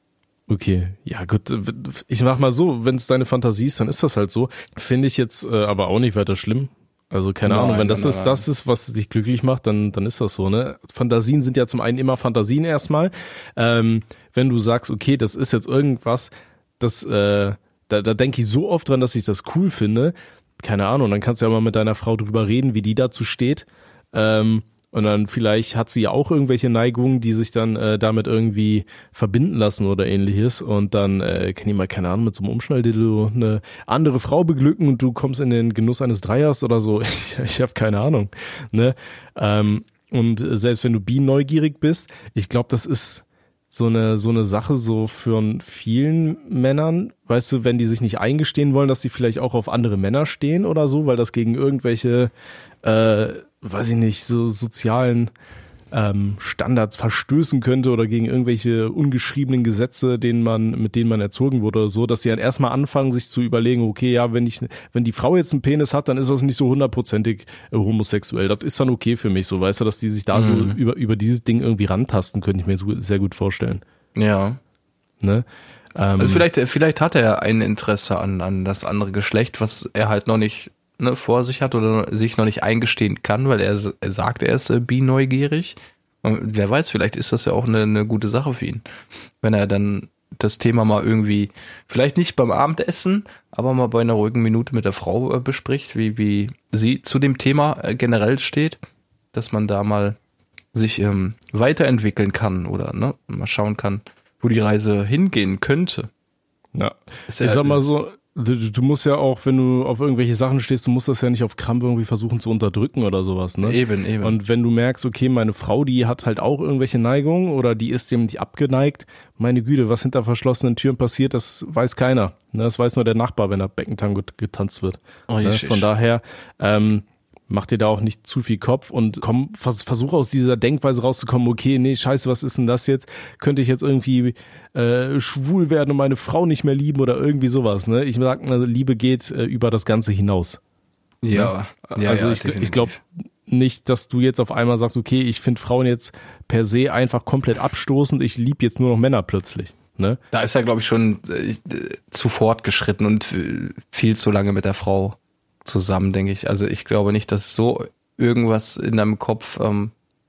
Okay, ja gut, ich mach mal so, wenn es deine Fantasie ist, dann ist das halt so. Finde ich jetzt äh, aber auch nicht weiter schlimm. Also keine Nein, Ahnung, wenn das nein, ist, nein. das ist, was dich glücklich macht, dann dann ist das so, ne? Fantasien sind ja zum einen immer Fantasien erstmal. Ähm, wenn du sagst, okay, das ist jetzt irgendwas, das äh, da, da denke ich so oft dran, dass ich das cool finde. Keine Ahnung, dann kannst du ja mal mit deiner Frau drüber reden, wie die dazu steht. Ähm, Und dann vielleicht hat sie ja auch irgendwelche Neigungen, die sich dann äh, damit irgendwie verbinden lassen oder ähnliches. Und dann äh, kann ich mal, keine Ahnung, mit so einem Umschnalldildo eine andere Frau beglücken und du kommst in den Genuss eines Dreiers oder so. Ich, ich habe keine Ahnung. Ne? Ähm, und selbst wenn du bi-neugierig bist, ich glaube, das ist so eine so eine Sache so für vielen Männern, weißt du, wenn die sich nicht eingestehen wollen, dass sie vielleicht auch auf andere Männer stehen oder so, weil das gegen irgendwelche äh, weiß ich nicht, so sozialen ähm, Standards verstößen könnte oder gegen irgendwelche ungeschriebenen Gesetze, denen man, mit denen man erzogen wurde oder so, dass sie dann erstmal anfangen, sich zu überlegen, okay, ja, wenn ich, wenn die Frau jetzt einen Penis hat, dann ist das nicht so hundertprozentig äh, homosexuell. Das ist dann okay für mich, so, weißt du, dass die sich da Mhm. so über, über dieses Ding irgendwie rantasten, könnte ich mir so, sehr gut vorstellen. Ja. Ne? Ähm, Also vielleicht, vielleicht hat er ein Interesse an, an das andere Geschlecht, was er halt noch nicht ne, vor sich hat oder sich noch nicht eingestehen kann, weil er, er sagt, er ist äh, bi-neugierig. Und wer weiß, vielleicht ist das ja auch eine, eine gute Sache für ihn. Wenn er dann das Thema mal irgendwie, vielleicht nicht beim Abendessen, aber mal bei einer ruhigen Minute mit der Frau äh, bespricht, wie, wie sie zu dem Thema äh, generell steht, dass man da mal sich ähm, weiterentwickeln kann oder ne, mal schauen kann, wo die Reise hingehen könnte. ja. Ist ja- Ich sag mal so, du, du musst ja auch, wenn du auf irgendwelche Sachen stehst, du musst das ja nicht auf Krampf irgendwie versuchen zu unterdrücken oder sowas, ne? Eben, eben. Und wenn du merkst, okay, meine Frau, die hat halt auch irgendwelche Neigungen oder die ist dem nicht abgeneigt, meine Güte, was hinter verschlossenen Türen passiert, das weiß keiner. Ne? Das weiß nur der Nachbar, wenn da Beckentango getanzt wird. Oh, Ne? Jesus. Von daher, ähm, mach dir da auch nicht zu viel Kopf und komm, vers versuch aus dieser Denkweise rauszukommen, okay, nee, scheiße, was ist denn das jetzt? Könnte ich jetzt irgendwie äh, schwul werden und meine Frau nicht mehr lieben oder irgendwie sowas, ne? Ich sag mal, Liebe geht äh, über das Ganze hinaus. Ja, ja, also ja, ich, definitiv. ich glaube nicht, dass du jetzt auf einmal sagst, okay, ich finde Frauen jetzt per se einfach komplett abstoßend, ich liebe jetzt nur noch Männer plötzlich. Ne? Da ist er, glaube ich, schon äh, zu fortgeschritten und äh, viel zu lange mit der Frau. Zusammen, denke ich. Also ich glaube nicht, dass so irgendwas in deinem Kopf ähm,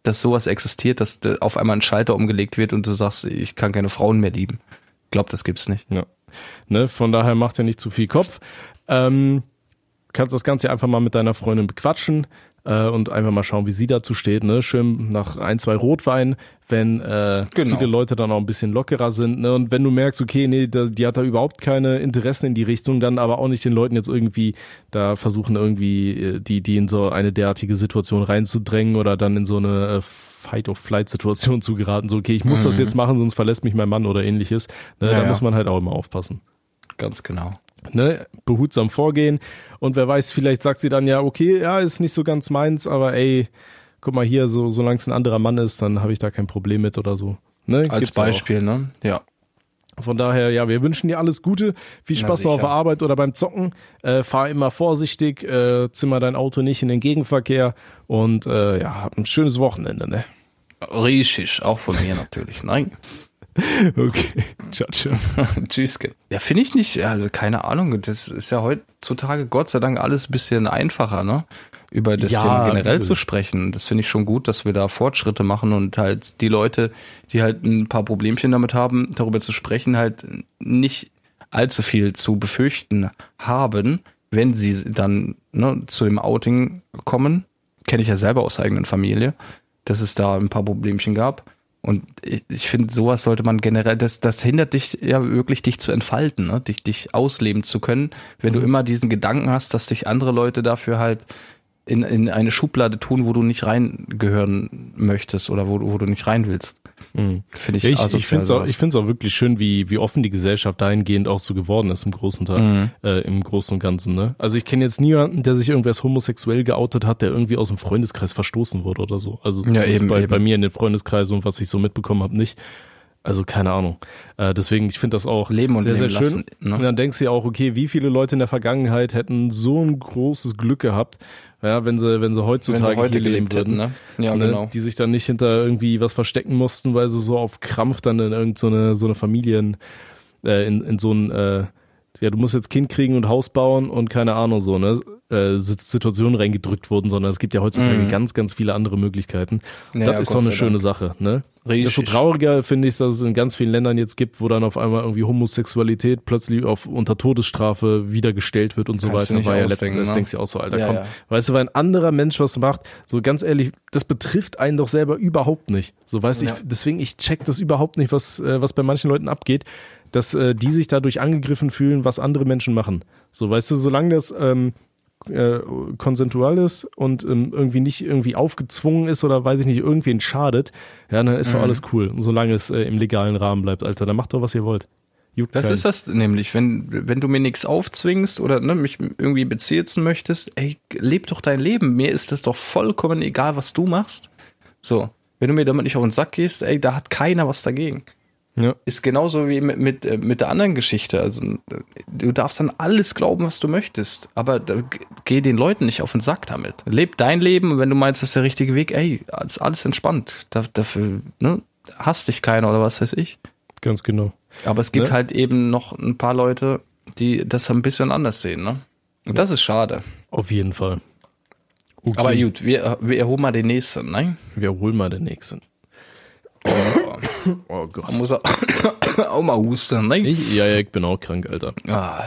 dass sowas existiert, dass auf einmal ein Schalter umgelegt wird und du sagst, ich kann keine Frauen mehr lieben. Ich glaube, das gibt's nicht. Ja. Ne, von daher macht er nicht zu viel Kopf. Ähm, kannst das Ganze einfach mal mit deiner Freundin bequatschen äh, und einfach mal schauen, wie sie dazu steht. Ne? Schön nach ein, zwei Rotwein, wenn äh, Genau. viele Leute dann auch ein bisschen lockerer sind. Ne? Und wenn du merkst, okay, nee, da, die hat da überhaupt keine Interessen in die Richtung, dann aber auch nicht den Leuten jetzt irgendwie da versuchen, irgendwie die, die in so eine derartige Situation reinzudrängen oder dann in so eine äh, Fight-of-Flight-Situation zu geraten. So, okay, ich muss mhm. das jetzt machen, sonst verlässt mich mein Mann oder ähnliches. Ne? Ja, da ja. muss man halt auch immer aufpassen. Ganz genau. Ne, behutsam vorgehen und wer weiß, vielleicht sagt sie dann ja, okay, ja, ist nicht so ganz meins, aber ey, guck mal hier, so solange es ein anderer Mann ist, dann habe ich da kein Problem mit oder so. Ne, als gibt's Beispiel, auch. ne? Ja. Von daher, ja, wir wünschen dir alles Gute, viel Spaß noch auf der Arbeit oder beim Zocken, äh, fahr immer vorsichtig, äh, zimmer dein Auto nicht in den Gegenverkehr und äh, ja, hab ein schönes Wochenende, ne? Richtig, auch von mir natürlich, nein. Okay, ciao, ciao. Tschüss. Ja, finde ich nicht, also keine Ahnung, das ist ja heutzutage Gott sei Dank alles ein bisschen einfacher, ne? Über das Ja, Thema generell übel. zu sprechen. Das finde ich schon gut, dass wir da Fortschritte machen und halt die Leute, die halt ein paar Problemchen damit haben, darüber zu sprechen, halt nicht allzu viel zu befürchten haben, wenn sie dann ne, zu dem Outing kommen. Kenne ich ja selber aus der eigenen Familie, dass es da ein paar Problemchen gab. Und ich, ich finde, sowas sollte man generell, das, das hindert dich ja wirklich, dich zu entfalten, ne? dich, dich ausleben zu können, wenn du immer diesen Gedanken hast, dass dich andere Leute dafür halt in, in eine Schublade tun, wo du nicht reingehören möchtest oder wo, wo du nicht rein willst. Mhm. Finde ich Ja, ich asozial. ich finde es auch, sowas. ich find's auch wirklich schön, wie, wie offen die Gesellschaft dahingehend auch so geworden ist im großen Teil, Mhm. äh, im Großen und Ganzen. Ne? Also ich kenne jetzt niemanden, der sich irgendwie als homosexuell geoutet hat, der irgendwie aus dem Freundeskreis verstoßen wurde oder so. Also Ja, zumindest eben, bei, eben. bei mir in den Freundeskreisen und was ich so mitbekommen habe, nicht. Also keine Ahnung. Äh, deswegen, ich finde das auch Leben und sehr, sehr leben schön. lassen, ne? Und dann denkst du ja auch, okay, wie viele Leute in der Vergangenheit hätten so ein großes Glück gehabt, ja, wenn sie, wenn sie heutzutage Wenn sie heute hier leben gelebt würden. hätten, ne? Ja, Ne, genau. die sich dann nicht hinter irgendwie was verstecken mussten, weil sie so auf Krampf dann in irgendeine so eine, so eine Familien, äh, in, in so ein, äh, ja, du musst jetzt Kind kriegen und Haus bauen und keine Ahnung so, ne, äh, Situationen reingedrückt wurden, sondern es gibt ja heutzutage Mhm. ganz, ganz viele andere Möglichkeiten. Ja, das ja, ist Gott doch eine sei schöne Dank. Sache, ne? Richtig. Desto trauriger finde ich, dass es in ganz vielen Ländern jetzt gibt, wo dann auf einmal irgendwie Homosexualität plötzlich auf unter Todesstrafe wiedergestellt wird und so Kannst du weiter. nicht War ja ausdenken, letztens, das ne? denkst du auch so, Alter, Ja, komm. ja. Weißt du, wenn ein anderer Mensch was macht, so ganz ehrlich, das betrifft einen doch selber überhaupt nicht. So, weißt du, Ja. ich, deswegen, ich check das überhaupt nicht, was, äh, was bei manchen Leuten abgeht, dass äh, die sich dadurch angegriffen fühlen, was andere Menschen machen. So, weißt du, solange das ähm, äh, konsensual ist und ähm, irgendwie nicht irgendwie aufgezwungen ist oder weiß ich nicht, irgendwen schadet, ja, dann ist doch Mhm. alles cool. Und solange es äh, im legalen Rahmen bleibt, Alter, dann macht doch, was ihr wollt. Juckt Das keinen. ist das nämlich, wenn, wenn du mir nichts aufzwingst oder ne, mich irgendwie bezirzen möchtest, ey, leb doch dein Leben. Mir ist das doch vollkommen egal, was du machst. So, wenn du mir damit nicht auf den Sack gehst, ey, da hat keiner was dagegen. Ja. Ist genauso wie mit, mit, äh, mit der anderen Geschichte. Also, du darfst an alles glauben, was du möchtest, aber da, geh den Leuten nicht auf den Sack damit. Leb dein Leben und wenn du meinst, das ist der richtige Weg, ey, ist alles entspannt. Da, dafür, ne, hasst dich keiner oder was weiß ich. Ganz genau. Aber es gibt Ne? halt eben noch ein paar Leute, die das ein bisschen anders sehen, ne? Und das ist schade. Auf jeden Fall. Okay. Aber gut, wir, wir erhoben mal den nächsten, ne? Wir holen mal den nächsten. Oh Gott. Man muss auch, auch mal husten, ne? Ich, ja, ja, ich bin auch krank, Alter. Ah,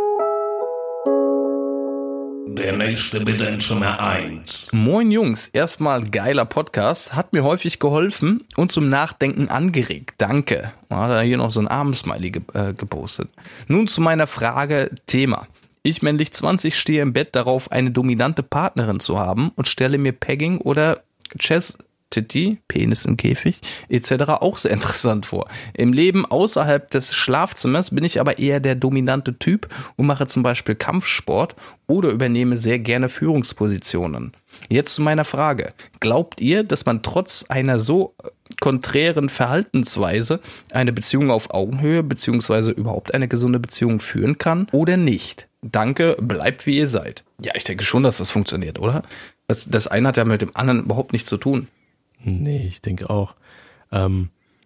Der nächste bitte in Zimmer eins. moin Jungs, erstmal geiler Podcast, hat mir häufig geholfen und zum Nachdenken angeregt. Danke. Man hat da hier noch so ein Armsmiley ge äh, gepostet. Nun zu meiner Frage, Thema. Ich männlich zwanzig stehe im Bett darauf, eine dominante Partnerin zu haben und stelle mir Pegging oder Chastity, Penis im Käfig, et cetera auch sehr interessant vor. Im Leben außerhalb des Schlafzimmers bin ich aber eher der dominante Typ und mache zum Beispiel Kampfsport oder übernehme sehr gerne Führungspositionen. Jetzt zu meiner Frage. Glaubt ihr, dass man trotz einer so konträren Verhaltensweise eine Beziehung auf Augenhöhe beziehungsweise überhaupt eine gesunde Beziehung führen kann oder nicht? Danke, bleibt wie ihr seid. Ja, ich denke schon, dass das funktioniert, oder? Das, das eine hat ja mit dem anderen überhaupt nichts zu tun. Nee, ich denke auch. Ähm,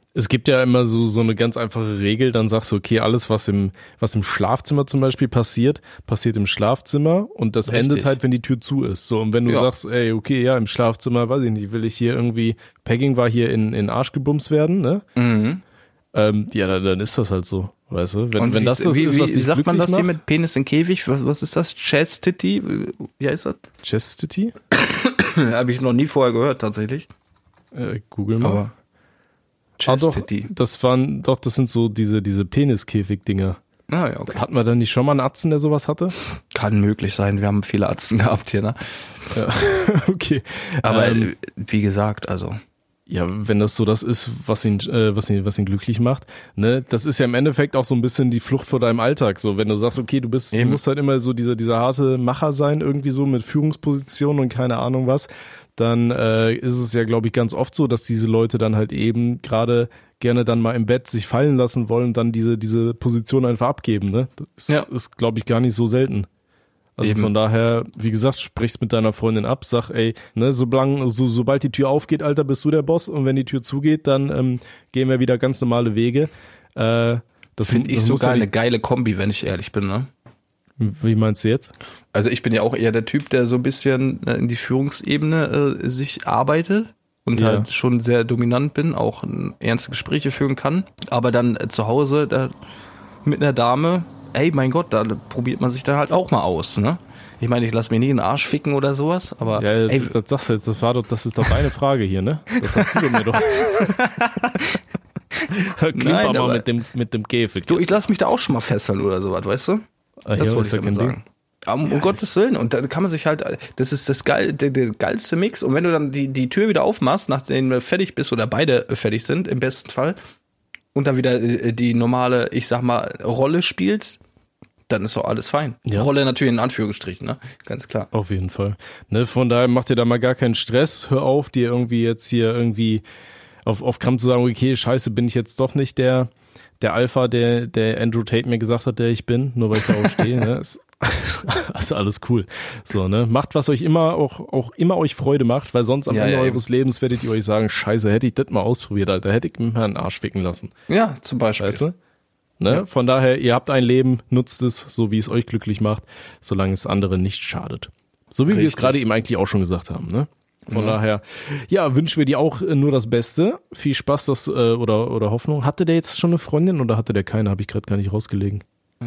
Es gibt ja immer so so eine ganz einfache Regel, dann sagst du, okay, alles, was im was im Schlafzimmer zum Beispiel passiert, passiert im Schlafzimmer und das Richtig. endet halt, wenn die Tür zu ist. So, und wenn du Ja. sagst, ey, okay, ja, im Schlafzimmer, weiß ich nicht, will ich hier irgendwie, Pegging war hier in in Arsch gebumst werden, ne? Mhm. Ähm, ja, dann, dann ist das halt so, weißt du? Wenn, Und wenn wie, das das wie, ist, was wie dich sagt man glücklich das hier macht, mit Penis in Käfig? Was, was ist das? Chastity? Wie heißt das? Chastity? Habe ich noch nie vorher gehört, tatsächlich. Äh, Google mal. Aber Ah, doch, Chastity. das waren, doch, das sind so diese, diese Peniskäfig-Dinger. Ah, ja, okay. Hatten wir dann nicht schon mal einen Atzen, der sowas hatte? Kann möglich sein. Wir haben viele Arzten gehabt hier, ne? Ja. Okay. Aber ähm, äh, wie gesagt, also. ja, wenn das so das ist, was ihn, äh, was ihn, was ihn glücklich macht, ne, das ist ja im Endeffekt auch so ein bisschen die Flucht vor deinem Alltag. So, wenn du sagst, okay, du bist, Eben. du musst halt immer so dieser, dieser harte Macher sein, irgendwie so mit Führungspositionen und keine Ahnung was, dann äh, ist es ja, glaube ich, ganz oft so, dass diese Leute dann halt eben gerade gerne dann mal im Bett sich fallen lassen wollen und dann diese, diese Position einfach abgeben, ne? Das Ja. ist, glaube ich, gar nicht so selten. Also Eben. von daher, wie gesagt, sprich's mit deiner Freundin ab, sag, ey, ne, solange, so, sobald die Tür aufgeht, Alter, bist du der Boss und wenn die Tür zugeht, dann ähm, gehen wir wieder ganz normale Wege. Äh, das Finde ich das muss sogar ja eine geile Kombi, wenn ich ehrlich bin, ne? nicht, wie meinst du jetzt? Also ich bin ja auch eher der Typ, der so ein bisschen äh, in die Führungsebene äh, sich arbeitet und Ja. halt schon sehr dominant bin, auch äh, ernste Gespräche führen kann. Aber dann äh, zu Hause da, mit einer Dame, ey, mein Gott, da probiert man sich dann halt auch mal aus, ne? Ich meine, ich lasse mir nie in den Arsch ficken oder sowas, aber Ja, ey, das sagst du jetzt, das war doch, das ist doch deine Frage hier, ne? Das hast du mir doch. Klimper Nein, mal aber- mit dem, mit dem Käfig. du, ich lasse mich da auch schon mal fesseln oder sowas, weißt du? Ah, Das ja, wollte ist ich ja damit kein Ding. sagen. Um, um Gottes Willen. Und da kann man sich halt, das ist das geil, der, der geilste Mix. Und wenn du dann die, die Tür wieder aufmachst, nachdem du fertig bist oder beide fertig sind, im besten Fall, und dann wieder äh, die normale, ich sag mal, Rolle spielst, dann ist doch alles fein. Ja. Rolle natürlich in Anführungsstrichen, ne? Ganz klar. Auf jeden Fall. Ne, von daher macht dir da mal gar keinen Stress. Hör auf, dir irgendwie jetzt hier irgendwie auf, auf Krampf zu sagen, okay, scheiße, bin ich jetzt doch nicht der, der Alpha, der, der Andrew Tate mir gesagt hat, der ich bin, nur weil ich darauf stehe. Ne? Ist, ist alles cool. So, ne? Macht, was euch immer auch, auch immer euch Freude macht, weil sonst am Ja, Ende ja, eures Lebens werdet ihr euch sagen, scheiße, hätte ich das mal ausprobiert, Alter, hätte ich mir mal einen Arsch ficken lassen. Ja, zum Beispiel. Weißt du? Ne? Ja. Von daher, ihr habt ein Leben, nutzt es, so wie es euch glücklich macht, solange es anderen nicht schadet. So wie wir es Richtig. gerade eben eigentlich auch schon gesagt haben. Ne? Von daher, ja, wünschen wir dir auch äh, nur das Beste. Viel Spaß das äh, oder, oder Hoffnung. Hatte der jetzt schon eine Freundin oder hatte der keine? Habe ich gerade gar nicht rausgelegen.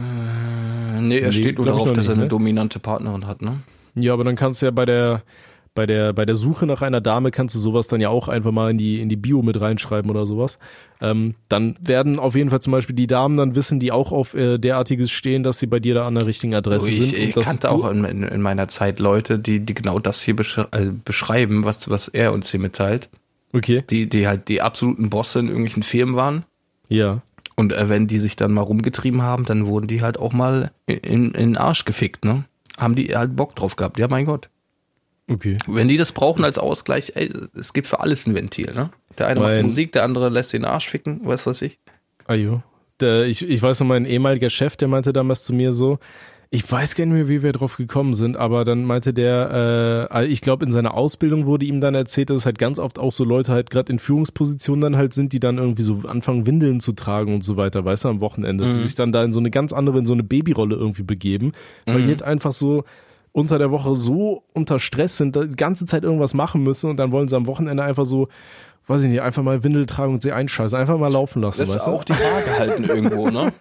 Äh, nee, er Nee, steht nur glaub ich darauf, noch dass er nicht, eine ne? dominante Partnerin hat, ne? Ja, aber dann kannst du ja bei der bei der bei der Suche nach einer Dame kannst du sowas dann ja auch einfach mal in die in die Bio mit reinschreiben oder sowas. Ähm, dann werden auf jeden Fall zum Beispiel die Damen dann wissen, die auch auf äh, derartiges stehen, dass sie bei dir da an der richtigen Adresse Ich, sind. ich und dass kannte du- auch in, in, in meiner Zeit Leute, die, die genau das hier besch äh, beschreiben, was, was er uns hier mitteilt. Okay, Die, die halt die absoluten Bosse in irgendwelchen Firmen waren. ja. Und äh, wenn die sich dann mal rumgetrieben haben, dann wurden die halt auch mal in, in den Arsch gefickt, ne? Haben die halt Bock drauf gehabt. Ja, mein Gott. Okay. Wenn die das brauchen als Ausgleich, ey, es gibt für alles ein Ventil, ne? Der eine Mein- macht Musik, der andere lässt den Arsch ficken, weißt du was ich? Ajo. Der, ich, ich weiß noch, mein ehemaliger Chef, der meinte damals zu mir so, ich weiß gar nicht mehr, wie wir drauf gekommen sind, aber dann meinte der, äh, ich glaube, in seiner Ausbildung wurde ihm dann erzählt, dass es halt ganz oft auch so Leute halt gerade in Führungspositionen dann halt sind, die dann irgendwie so anfangen, Windeln zu tragen und so weiter, weißt du, am Wochenende, die sich dann da in so eine ganz andere, in so eine Babyrolle irgendwie begeben, weil die halt einfach so unter der Woche so unter Stress sind, die ganze Zeit irgendwas machen müssen und dann wollen sie am Wochenende einfach so, weiß ich nicht, einfach mal Windel tragen und sie einscheißen, einfach mal laufen lassen, Das ist weißt du? auch die Waage halten irgendwo, ne?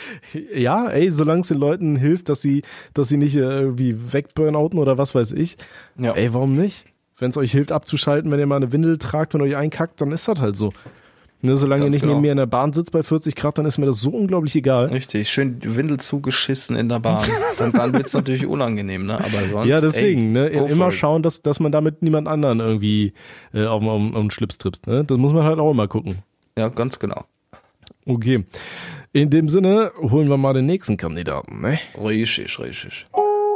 Ja, ey, solange es den Leuten hilft, dass sie, dass sie nicht äh, irgendwie wegburnouten oder was weiß ich. Ja. Ey, warum nicht? Wenn es euch hilft abzuschalten, wenn ihr mal eine Windel tragt, wenn ihr euch einkackt, dann ist das halt so. Ne, solange Ganz ihr nicht genau. neben mir in der Bahn sitzt bei vierzig Grad, dann ist mir das so unglaublich egal. Richtig, schön die Windel zugeschissen in der Bahn. Dann, dann wird's natürlich unangenehm, ne? Aber sonst. Ja, deswegen, ey, ne, go for immer it. schauen, dass, dass man damit niemand anderen irgendwie äh, auf, auf, auf den Schlips trippt. Ne? Das muss man halt auch immer gucken. Ja, ganz genau. Okay. In dem Sinne holen wir mal den nächsten Kandidaten, ne? Richtig, richtig.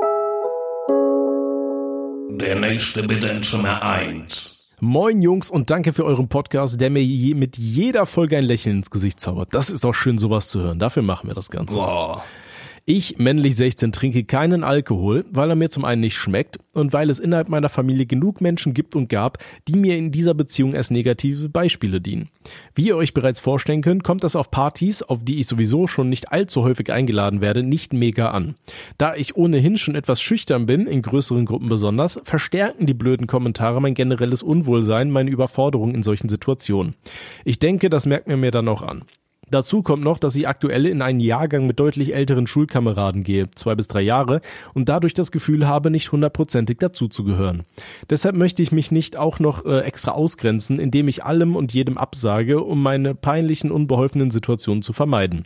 Der nächste bitte in Zimmer eins. Moin Jungs und danke für euren Podcast, der mir je, mit jeder Folge ein Lächeln ins Gesicht zaubert. Das ist doch schön, sowas zu hören. Dafür machen wir das Ganze. Boah. Ich, männlich sechzehn, trinke keinen Alkohol, weil er mir zum einen nicht schmeckt und weil es innerhalb meiner Familie genug Menschen gibt und gab, die mir in dieser Beziehung als negative Beispiele dienen. Wie ihr euch bereits vorstellen könnt, kommt das auf Partys, auf die ich sowieso schon nicht allzu häufig eingeladen werde, nicht mega an. Da ich ohnehin schon etwas schüchtern bin, in größeren Gruppen besonders, verstärken die blöden Kommentare mein generelles Unwohlsein, meine Überforderung in solchen Situationen. Ich denke, das merkt man mir dann auch an. Dazu kommt noch, dass ich aktuell in einen Jahrgang mit deutlich älteren Schulkameraden gehe, zwei bis drei Jahre, und dadurch das Gefühl habe, nicht hundertprozentig dazuzugehören. Deshalb möchte ich mich nicht auch noch äh, extra ausgrenzen, indem ich allem und jedem absage, um meine peinlichen, unbeholfenen Situationen zu vermeiden.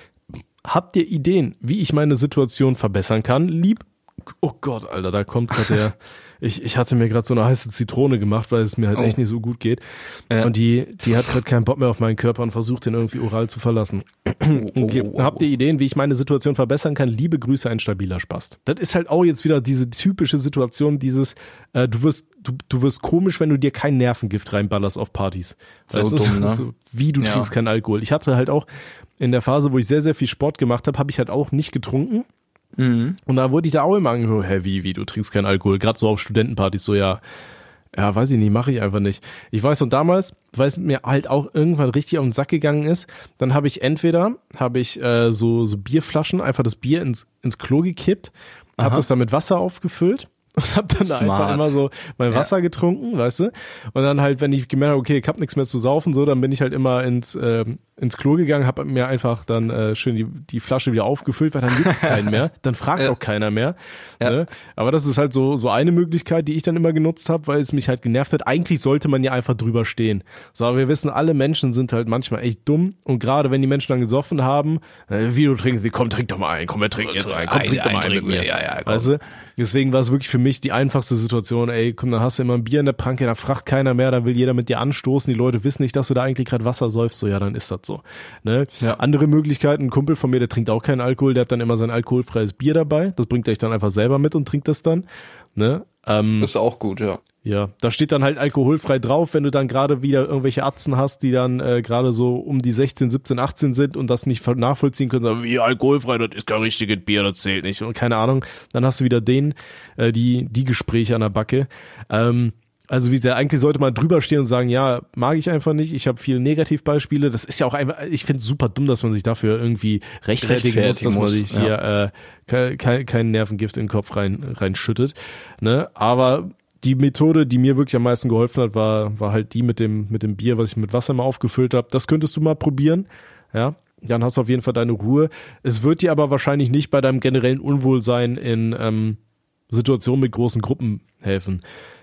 Habt ihr Ideen, wie ich meine Situation verbessern kann? Lieb... Oh Gott, Alter, da kommt gerade der... Ich, ich hatte mir gerade so eine heiße Zitrone gemacht, weil es mir halt oh. echt nicht so gut geht. Ja. Und die, die hat gerade keinen Bock mehr auf meinen Körper und versucht, den irgendwie oral zu verlassen. Okay. Oh, oh, oh. Habt ihr Ideen, wie ich meine Situation verbessern kann? Liebe Grüße, ein stabiler Spast. Das ist halt auch jetzt wieder diese typische Situation, dieses, äh, du wirst, du, du wirst komisch, wenn du dir kein Nervengift reinballerst auf Partys. So weißt dumm, ne? So, wie du ja. trinkst keinen Alkohol. Ich hatte halt auch in der Phase, wo ich sehr, sehr viel Sport gemacht habe, habe ich halt auch nicht getrunken. Mhm. Und da wurde ich da auch immer angehört, hä, wie, wie, du trinkst keinen Alkohol, gerade so auf Studentenpartys, so ja, ja, weiß ich nicht, mache ich einfach nicht. Ich weiß noch damals, weil es mir halt auch irgendwann richtig auf den Sack gegangen ist, dann habe ich entweder, habe ich äh, so, so Bierflaschen, einfach das Bier ins, ins Klo gekippt, habe das dann mit Wasser aufgefüllt und hab dann da einfach immer so mein Wasser ja. getrunken, weißt du? Und dann halt, wenn ich gemerkt habe, okay, ich hab nichts mehr zu saufen, so, dann bin ich halt immer ins äh, ins Klo gegangen, hab mir einfach dann äh, schön die die Flasche wieder aufgefüllt, weil dann gibt's keinen mehr, dann fragt ja. auch keiner mehr. Ja. Ne? Aber das ist halt so so eine Möglichkeit, die ich dann immer genutzt habe, weil es mich halt genervt hat. Eigentlich sollte man ja einfach drüber stehen. So, aber wir wissen, alle Menschen sind halt manchmal echt dumm und gerade wenn die Menschen dann gesoffen haben, äh, wie du trinkst, wie, komm, trink doch mal ein, komm, wir trinken jetzt ein, komm, trink doch mal ein mit mir. Ja, ja, komm. Weißt du? Deswegen war es wirklich für mich die einfachste Situation, ey, komm, dann hast du immer ein Bier in der Pranke, da fragt keiner mehr, da will jeder mit dir anstoßen, die Leute wissen nicht, dass du da eigentlich gerade Wasser säufst, so, ja, dann ist das so. Ne? Ja. Andere Möglichkeiten, ein Kumpel von mir, der trinkt auch keinen Alkohol, der hat dann immer sein alkoholfreies Bier dabei, das bringt er sich dann einfach selber mit und trinkt das dann. Ne? Ähm, das ist auch gut, ja. Ja, da steht dann halt alkoholfrei drauf, wenn du dann gerade wieder irgendwelche Atzen hast, die dann äh, gerade so um die sechzehn, siebzehn, achtzehn sind und das nicht nachvollziehen können, sagen, wie alkoholfrei, das ist kein richtiges Bier, das zählt nicht und keine Ahnung, dann hast du wieder den, äh, die die Gespräche an der Backe. Ähm, also wie gesagt, eigentlich sollte man drüber stehen und sagen, ja, mag ich einfach nicht, ich habe viele Negativbeispiele, das ist ja auch einfach, ich finde es super dumm, dass man sich dafür irgendwie rechtfertigen, rechtfertigen muss, dass man muss, sich hier ja. äh, kein, kein, kein Nervengift in den Kopf rein reinschüttet, ne, aber die Methode, die mir wirklich am meisten geholfen hat, war war halt die mit dem mit dem Bier, was ich mit Wasser mal aufgefüllt habe. Das könntest du mal probieren, ja. Dann hast du auf jeden Fall deine Ruhe. Es wird dir aber wahrscheinlich nicht bei deinem generellen Unwohlsein in ähm, Situationen mit großen Gruppen helfen.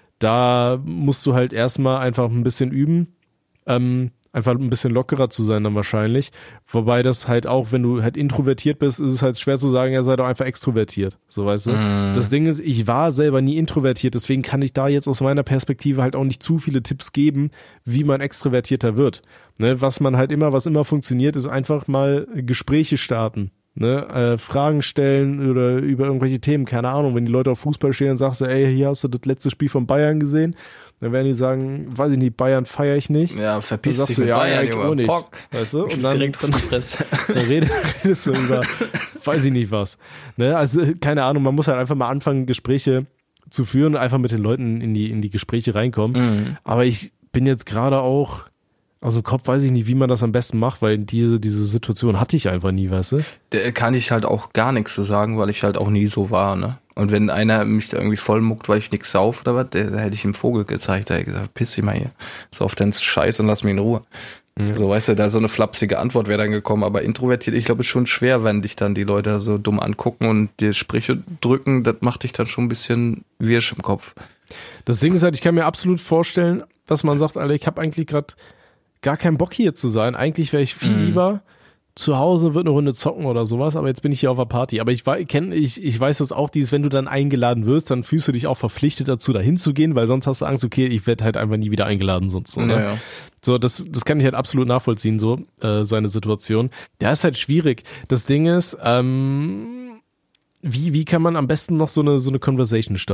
Da musst du halt erstmal einfach ein bisschen üben, ähm, einfach ein bisschen lockerer zu sein dann wahrscheinlich. Wobei das halt auch, wenn du halt introvertiert bist, ist es halt schwer zu sagen, ja, sei doch einfach extrovertiert. So, weißt du? Mm. Das Ding ist, ich war selber nie introvertiert, deswegen kann ich da jetzt aus meiner Perspektive halt auch nicht zu viele Tipps geben, wie man extrovertierter wird. Ne? Was man halt immer, was immer funktioniert, ist einfach mal Gespräche starten. Ne, äh, Fragen stellen oder über irgendwelche Themen, keine Ahnung, wenn die Leute auf Fußball stehen und sagst du, ey, hier hast du das letzte Spiel von Bayern gesehen, dann werden die sagen, weiß ich nicht, Bayern feiere ich nicht. Ja, verpiss dich du, mit ja, Bayern, ich Junge, auch nicht. Bock. Weißt du? Und dann, direkt dann, dann, dann redest, redest du über, weiß ich nicht was. Ne, also, keine Ahnung, man muss halt einfach mal anfangen, Gespräche zu führen und einfach mit den Leuten in die, in die Gespräche reinkommen. Mhm. Aber ich bin jetzt gerade auch, aus dem Kopf weiß ich nicht, wie man das am besten macht, weil diese diese Situation hatte ich einfach nie, weißt du? Da kann ich halt auch gar nichts zu sagen, weil ich halt auch nie so war, ne? Und wenn einer mich da irgendwie vollmuckt, weil ich nichts sauf oder was, da hätte ich ihm Vogel gezeigt, da hätte ich gesagt, piss dich mal hier, sauf deinen Scheiß und lass mich in Ruhe. Ja. So, weißt du, da so eine flapsige Antwort wäre dann gekommen, aber introvertiert, ich glaube, es ist schon schwer, wenn dich dann die Leute so dumm angucken und dir Sprüche drücken, das macht dich dann schon ein bisschen wirsch im Kopf. Das Ding ist halt, ich kann mir absolut vorstellen, dass man sagt, Alter, ich habe eigentlich gerade gar keinen Bock hier zu sein. Eigentlich wäre ich viel mm. lieber zu Hause und würde eine Runde zocken oder sowas, aber jetzt bin ich hier auf der Party. Aber ich, kenn, ich, ich weiß das auch, dieses, wenn du dann eingeladen wirst, dann fühlst du dich auch verpflichtet dazu, da hinzugehen, weil sonst hast du Angst, okay, ich werde halt einfach nie wieder eingeladen sonst. So, ne? Ja, ja. So, das, das kann ich halt absolut nachvollziehen, so, äh, seine Situation. Ja, ist halt schwierig. Das Ding ist, ähm, wie, wie kann man am besten noch so eine, so eine Conversation starten?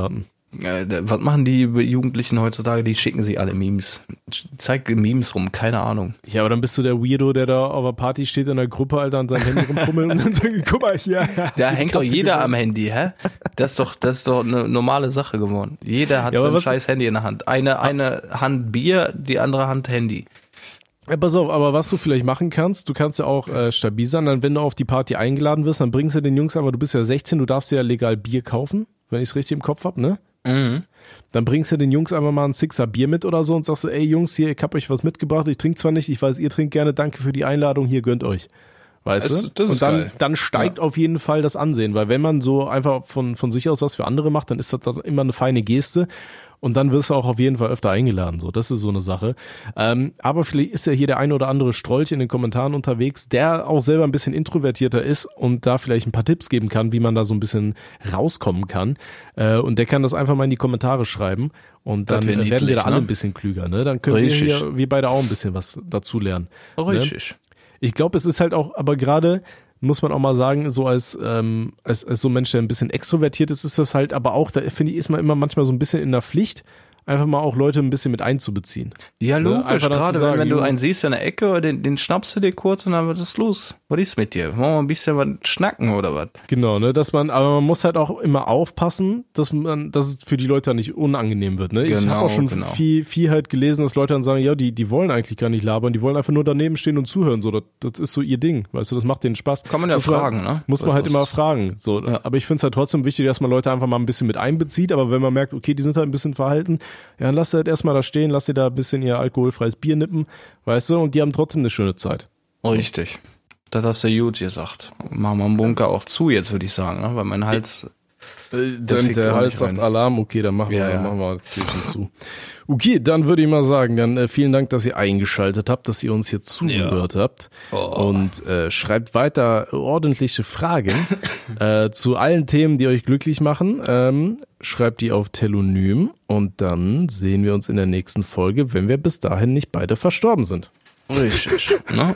Äh, was machen die Jugendlichen heutzutage? Die schicken sich alle Memes. Zeig Memes rum, keine Ahnung. Ja, aber dann bist du der Weirdo, der da auf der Party steht in der Gruppe, Alter, an seinem Handy rumfummeln und dann sagt, guck mal hier. Da hängt doch jeder am Handy, hä? Das ist doch, das ist doch eine normale Sache geworden. Jeder hat ja, sein scheiß Handy in der Hand. Eine, eine Hand Bier, die andere Hand Handy. Ja, pass auf, aber was du vielleicht machen kannst, du kannst ja auch äh, stabil sein, dann wenn du auf die Party eingeladen wirst, dann bringst du den Jungs aber, du bist ja sechzehn, du darfst ja legal Bier kaufen, wenn ich es richtig im Kopf hab, ne? Mhm. Dann bringst du den Jungs einfach mal ein Sixer Bier mit oder so und sagst du, ey Jungs, hier, ich hab euch was mitgebracht, ich trinke zwar nicht, ich weiß, ihr trinkt gerne, danke für die Einladung, hier gönnt euch. Weißt das, du? Das ist und dann, geil. dann steigt ja. auf jeden Fall das Ansehen, weil wenn man so einfach von, von sich aus was für andere macht, dann ist das dann immer eine feine Geste. Und dann wirst du auch auf jeden Fall öfter eingeladen. So, das ist so eine Sache. Ähm, aber vielleicht ist ja hier der ein oder andere Strolch in den Kommentaren unterwegs, der auch selber ein bisschen introvertierter ist und da vielleicht ein paar Tipps geben kann, wie man da so ein bisschen rauskommen kann. Äh, und der kann das einfach mal in die Kommentare schreiben. Und dann werden niedlich, wir da alle ne? ein bisschen klüger. Ne? Dann können Richtig. wir hier, wir beide auch ein bisschen was dazu lernen. Richtig. Ne? Ich glaube, es ist halt auch, aber gerade muss man auch mal sagen, so als, ähm, als, als so ein Mensch, der ein bisschen extrovertiert ist, ist das halt aber auch, da finde ich, ist man immer manchmal so ein bisschen in der Pflicht, einfach mal auch Leute ein bisschen mit einzubeziehen. Ja, logisch, gerade sagen, wenn, wenn du einen siehst in der Ecke, den, den schnappst du dir kurz und dann wird es los. Was ist mit dir? Wollen wir ein bisschen was schnacken oder was? Genau, ne, dass man, aber man muss halt auch immer aufpassen, dass man, dass es für die Leute nicht unangenehm wird, ne? Genau, ich habe auch schon genau. viel, viel halt gelesen, dass Leute dann sagen, ja, die, die wollen eigentlich gar nicht labern, die wollen einfach nur daneben stehen und zuhören, so, das, das ist so ihr Ding, weißt du, das macht denen Spaß. Kann man ja muss fragen, man, ne? Muss man halt immer fragen, so, ja. Aber ich finde es halt trotzdem wichtig, dass man Leute einfach mal ein bisschen mit einbezieht, aber wenn man merkt, okay, die sind halt ein bisschen verhalten, ja, dann lass halt erstmal da stehen, lass dir da ein bisschen ihr alkoholfreies Bier nippen, weißt du, und die haben trotzdem eine schöne Zeit. Richtig. Das hast du gut gesagt. Machen wir einen Bunker auch zu jetzt, würde ich sagen, ne? Weil mein Hals... Äh, der der Hals sagt Alarm, okay, dann machen wir, ja, ja. dann machen wir Türchen zu. Okay, dann würde ich mal sagen, dann äh, vielen Dank, dass ihr eingeschaltet habt, dass ihr uns hier zugehört ja. habt oh. und äh, schreibt weiter ordentliche Fragen äh, zu allen Themen, die euch glücklich machen. Ähm, schreibt die auf Telonym und dann sehen wir uns in der nächsten Folge, wenn wir bis dahin nicht beide verstorben sind. Richtig. Ne?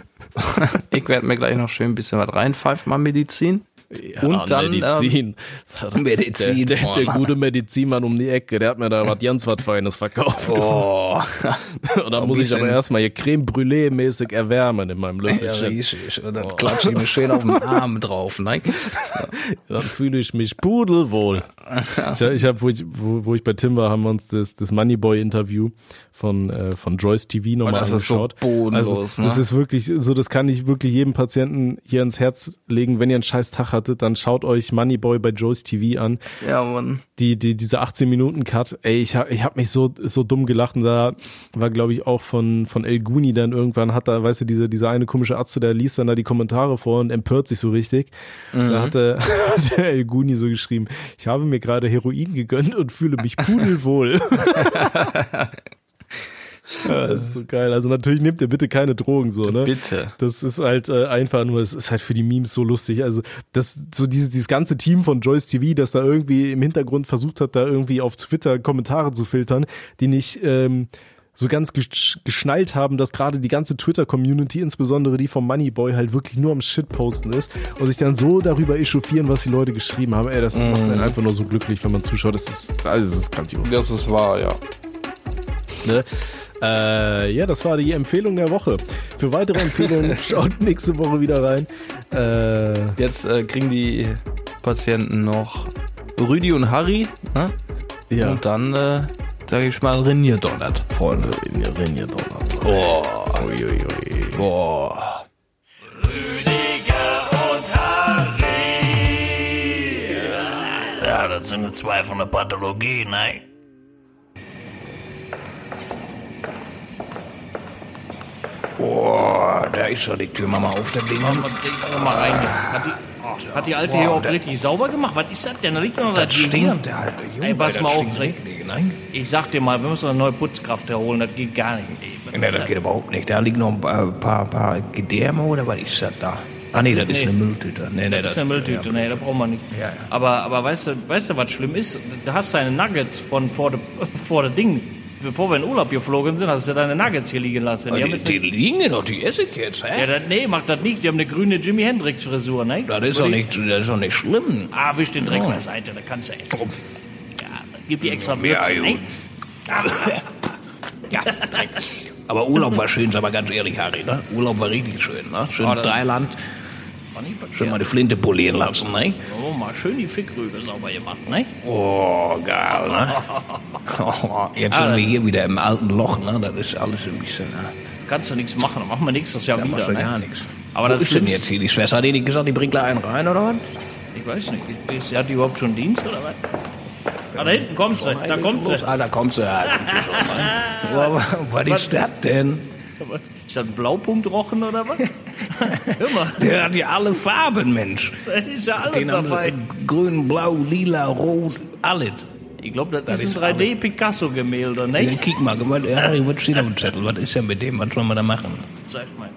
Ich werde mir gleich noch schön ein bisschen was reinpfeifen, mal Medizin. Ja, und dann Medizin. Ähm, Medizin. Der, der, der gute Medizinmann um die Ecke, der hat mir da was ganz was Feines verkauft. Oh. Und dann muss ich aber erstmal hier Creme Brûlée mäßig erwärmen in meinem Löffelchen. Ja, richtig. Und dann oh. klatsche ich mir schön auf den Arm drauf. Ne? Ja. Dann fühle ich mich pudelwohl. Ich, ich habe, wo ich, wo, wo ich bei Tim war, haben wir uns das, das Moneyboy-Interview von, äh, von Joyce T V nochmal angeschaut. Das ist so bodenlos, also, das ne? ist wirklich, so, das kann ich wirklich jedem Patienten hier ans Herz legen. Wenn ihr einen scheiß Tag hattet, dann schaut euch Moneyboy bei Joyce T V an. Ja, Mann. Die, die, diese achtzehn Minuten Cut, ey, ich hab, ich hab mich so, so dumm gelacht und da war, glaube ich, auch von, von El Guni dann irgendwann hat da, weißt du, diese, dieser eine komische Arzt, der liest dann da die Kommentare vor und empört sich so richtig. Mhm. Da hatte, hat der El Guni so geschrieben, ich habe mir gerade Heroin gegönnt und fühle mich pudelwohl. Ja, das ist so geil. Also natürlich nehmt ihr bitte keine Drogen so, ne? Bitte. Das ist halt äh, einfach nur, es ist halt für die Memes so lustig. Also das so dieses dieses ganze Team von Joyce T V, das da irgendwie im Hintergrund versucht hat, da irgendwie auf Twitter Kommentare zu filtern, die nicht ähm, so ganz gesch- geschnallt haben, dass gerade die ganze Twitter-Community, insbesondere die vom Moneyboy, halt wirklich nur am Shitposten ist und sich dann so darüber echauffieren, was die Leute geschrieben haben. Ey, das mm. macht einen einfach nur so glücklich, wenn man zuschaut. Das ist, also das ist grandios. Das ist wahr, ja. Ne? Äh, ja, das war die Empfehlung der Woche. Für weitere Empfehlungen schaut nächste Woche wieder rein. Äh, Jetzt äh, kriegen die Patienten noch Rüdi und Harry, ne? Ja. Und dann, äh, sag ich mal, Rinje donnert, Freunde. Rinje, Rinje donnert. Oh. Ui, ui, ui. Boah. Rüdiger und Harry. Ja, das sind die zwei von der Pathologie, ne? Boah, da ist schon die Tür mal auf der Ding. Mal, mal rein. Hat die, oh, hat die alte wow, hier auch richtig sauber gemacht? Was ist das denn? Da liegt noch das stinkt, der alte Junge. Ey, pass mal auf, ich sag dir mal, wir müssen eine neue Putzkraft herholen, das geht gar nicht. Ey, nee, das geht überhaupt nicht. Da liegen noch ein paar, paar, paar Gedärme oder was ist das da? Ah nee, das nee. ist eine Mülltüte. Nee, nee, das ist eine Mülltüte, nee, da brauchen wir nicht. Ja, ja. Aber, aber weißt du, weißt du, was schlimm ist? Da hast du deine Nuggets von vor dem vor der Ding. Bevor wir in Urlaub geflogen sind, hast du deine Nuggets hier liegen lassen. Die, die, die liegen ja noch, die esse ich jetzt, hä? Ja, das, nee, mach das nicht. Die haben eine grüne Jimi Hendrix Frisur, ne? Das ist doch nicht, das ist doch nicht schlimm. Ah, wisch den Dreck oh. beiseite, da kannst du essen. Ja, Gib die extra Würze, Ja, ne? gut. Ja, nein. Aber Urlaub war schön, sag mal ganz ehrlich, Harry, ne? Urlaub war richtig schön, ne? Schön Oh, das- Thailand, War nicht verkehrt. schön mal die Flinte polieren lassen, ne? Oh, mal schön die Fickrübe sauber gemacht, ne? Oh, geil, ne? Oh, jetzt sind wir hier wieder im alten Loch, ne? Das ist alles ein bisschen, ne? Kannst du nichts machen, dann machen wir nächstes Jahr Da machst wieder, du ne? gar nichts. Aber Wo das ist denn Schlimmste- jetzt hier die Schwester? Hat die nicht gesagt, die bringt gleich einen rein, oder was? Ich weiß nicht, ist, hat die überhaupt schon Dienst oder was? Ah, da hinten kommt sie, da kommt sie. Ah, da kommt sie. Ja, das ist schon, Mann. Oh, was ist das denn? Ist das ein Blaupunktrochen oder was? Hör mal, Der hat ja alle Farben, Mensch. da ist ja alles Den haben dabei. sie grün, blau, lila, rot, alles. Ich glaube, das, Das ist ist ein drei D Picasso-Gemälde, Ja, ne? kick mal, guck mal, Harry, was steht auf dem Zettel? Was ist denn mit dem? Was sollen wir da machen? Zeig mal.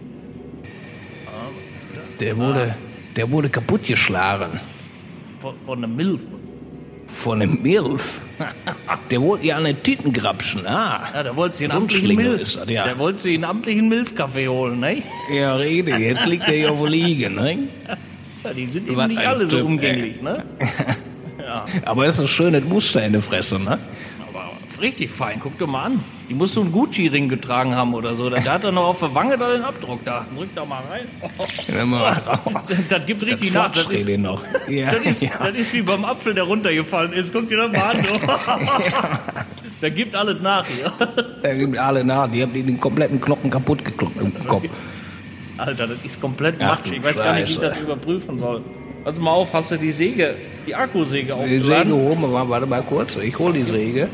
Der wurde, der wurde kaputtgeschlagen. Von, von einem Milf. Von einem Milf. Der wollte ja eine Titten grapschen. Ah. Ja, der wollte sich einen So ein amtlichen Schlingel Milf. ist das, ja. Der wollte sich einen amtlichen Milfkaffee holen, ne? Ja, rede, jetzt liegt der hier auf der Liege, ne? Ja, die sind eben Was nicht ein alle so Typ, umgänglich, ne? Aber es ist ein schönes Muster in der Fresse, ne? Aber richtig fein, guck dir mal an. Die muss so einen Gucci-Ring getragen haben oder so. Da hat er noch auf der Wange da den Abdruck da. Drück da mal rein. Wenn man, Das gibt richtig nach. Das ist, den noch. Ja, das, ist, ja. das ist wie beim Apfel, der runtergefallen ist. Guck dir das mal an. Da gibt alles nach hier. Da gibt alle nach. Die haben den kompletten Knochen kaputt gekloppt im Kopf. Alter, das ist komplett Ach, Matsch. du Ich weiß gar nicht, wie ich Scheiße. das überprüfen soll. Pass mal auf, hast du die Säge, die Akkusäge Die Säge aufgeladen? holen wir mal. Warte mal kurz. Ich hol die Säge.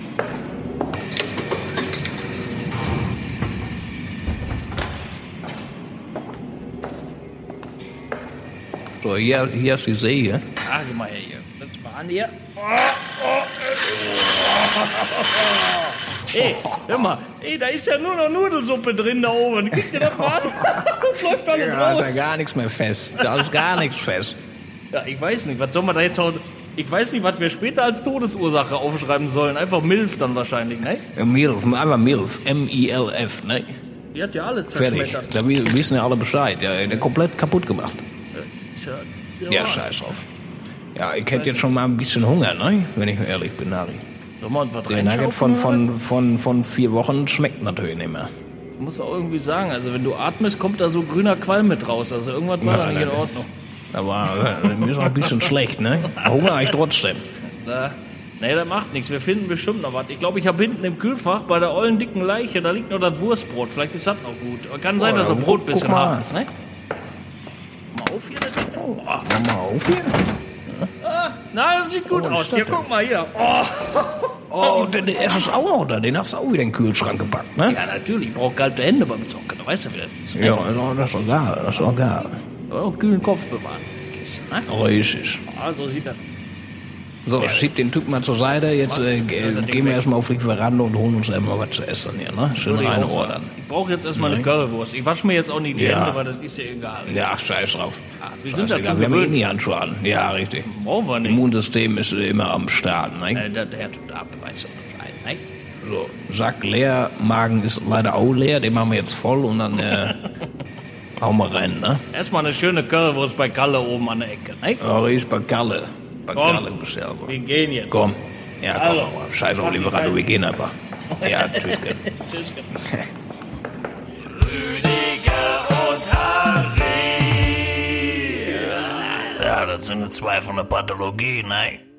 So, hier, hier ist die Säge. Ah, geh mal her hier. Das mal an hier. Oh, oh. Ey, hör mal. Ey, da ist ja nur noch Nudelsuppe drin da oben. Guck dir das mal an. Das läuft alles Da ist raus. ja gar nichts mehr fest. Da ist gar nichts fest. Ja, ich weiß nicht, was soll man da jetzt auch... Ich weiß nicht, was wir später als Todesursache aufschreiben sollen. Einfach Milf dann wahrscheinlich, ne? Ja, Milf, einfach Milf. M I L F, ne? Die hat ja alle Fertig. zerschmettert. Da wi- wissen ja alle Bescheid. Ja, der komplett kaputt gemacht. Tja, Ja, scheiß drauf. Ja, ich hätte jetzt schon mal ein bisschen Hunger, ne? Wenn ich ehrlich bin, Nari. Sollen wir uns was Der Nugget reinschaufeln von, oder von, von, von vier Wochen schmeckt natürlich nicht mehr. was? Ich muss auch irgendwie sagen, also wenn du atmest, kommt da so grüner Qualm mit raus. Also irgendwas war da nicht in das- Ordnung. Aber äh, mir ist auch ein bisschen schlecht, ne? Hunger habe ich trotzdem. Da, nee, das macht nichts. Wir finden bestimmt noch was. Ich glaube, ich habe hinten im Kühlfach bei der ollen dicken Leiche, da liegt noch das Wurstbrot. Vielleicht ist das noch gut. Aber kann sein, Oh, dass ja, das Brot ein guck bisschen mal. hart ist, ne? Mal auf hier, das Ding. Oh, Mach mal auf hier. na, das sieht gut aus. Hier, guck mal hier. Oh, Oh, der, der Essen ist auch noch da. Den hast du auch wieder in den Kühlschrank gepackt, ne? ja, natürlich. Ich brauche kalte Hände beim Zocken. Da weißt du, wie das ist. Ne? Ja, das ist auch- das ist doch geil. Das ist doch geil. Aber auch kühlen Kopf bewahren. Kiste, ne? Richtig. Ah, so sieht das. So, schieb den Typ mal zur Seite. Jetzt äh, ge- gehen wir erstmal auf die Veranda und holen uns erstmal was zu essen hier, ne? Schön Würde ich auch reinordern. sagen. Ich brauche jetzt erstmal eine Currywurst. Ich wasche mir jetzt auch nicht die Ja. Hände, weil das ist ja egal. Ja, scheiß drauf. Ah, wir sind da Scheißegal, schon wir haben eh gewöhnt. nie Handschuhe an. Ja, richtig. Brauchen wir nicht. Immunsystem ist immer am Start, ne? Äh, der, der tut ab, weißt du Bescheid, ne? So, Sack leer, Magen ist leider auch leer, den machen wir jetzt voll und dann äh, hauen wir rein, ne? Erstmal eine schöne Currywurst bei Kalle oben an der Ecke, ne? Oh, ich bei Galle. Bei Komm. Galle bestellt. Wir gehen jetzt. Komm. Ja, komm, Also. aber scheiß auf Lieferando, wir gehen einfach. Ja, tschüss. Tschüss. Ja, das sind zwei von der Pathologie, ne?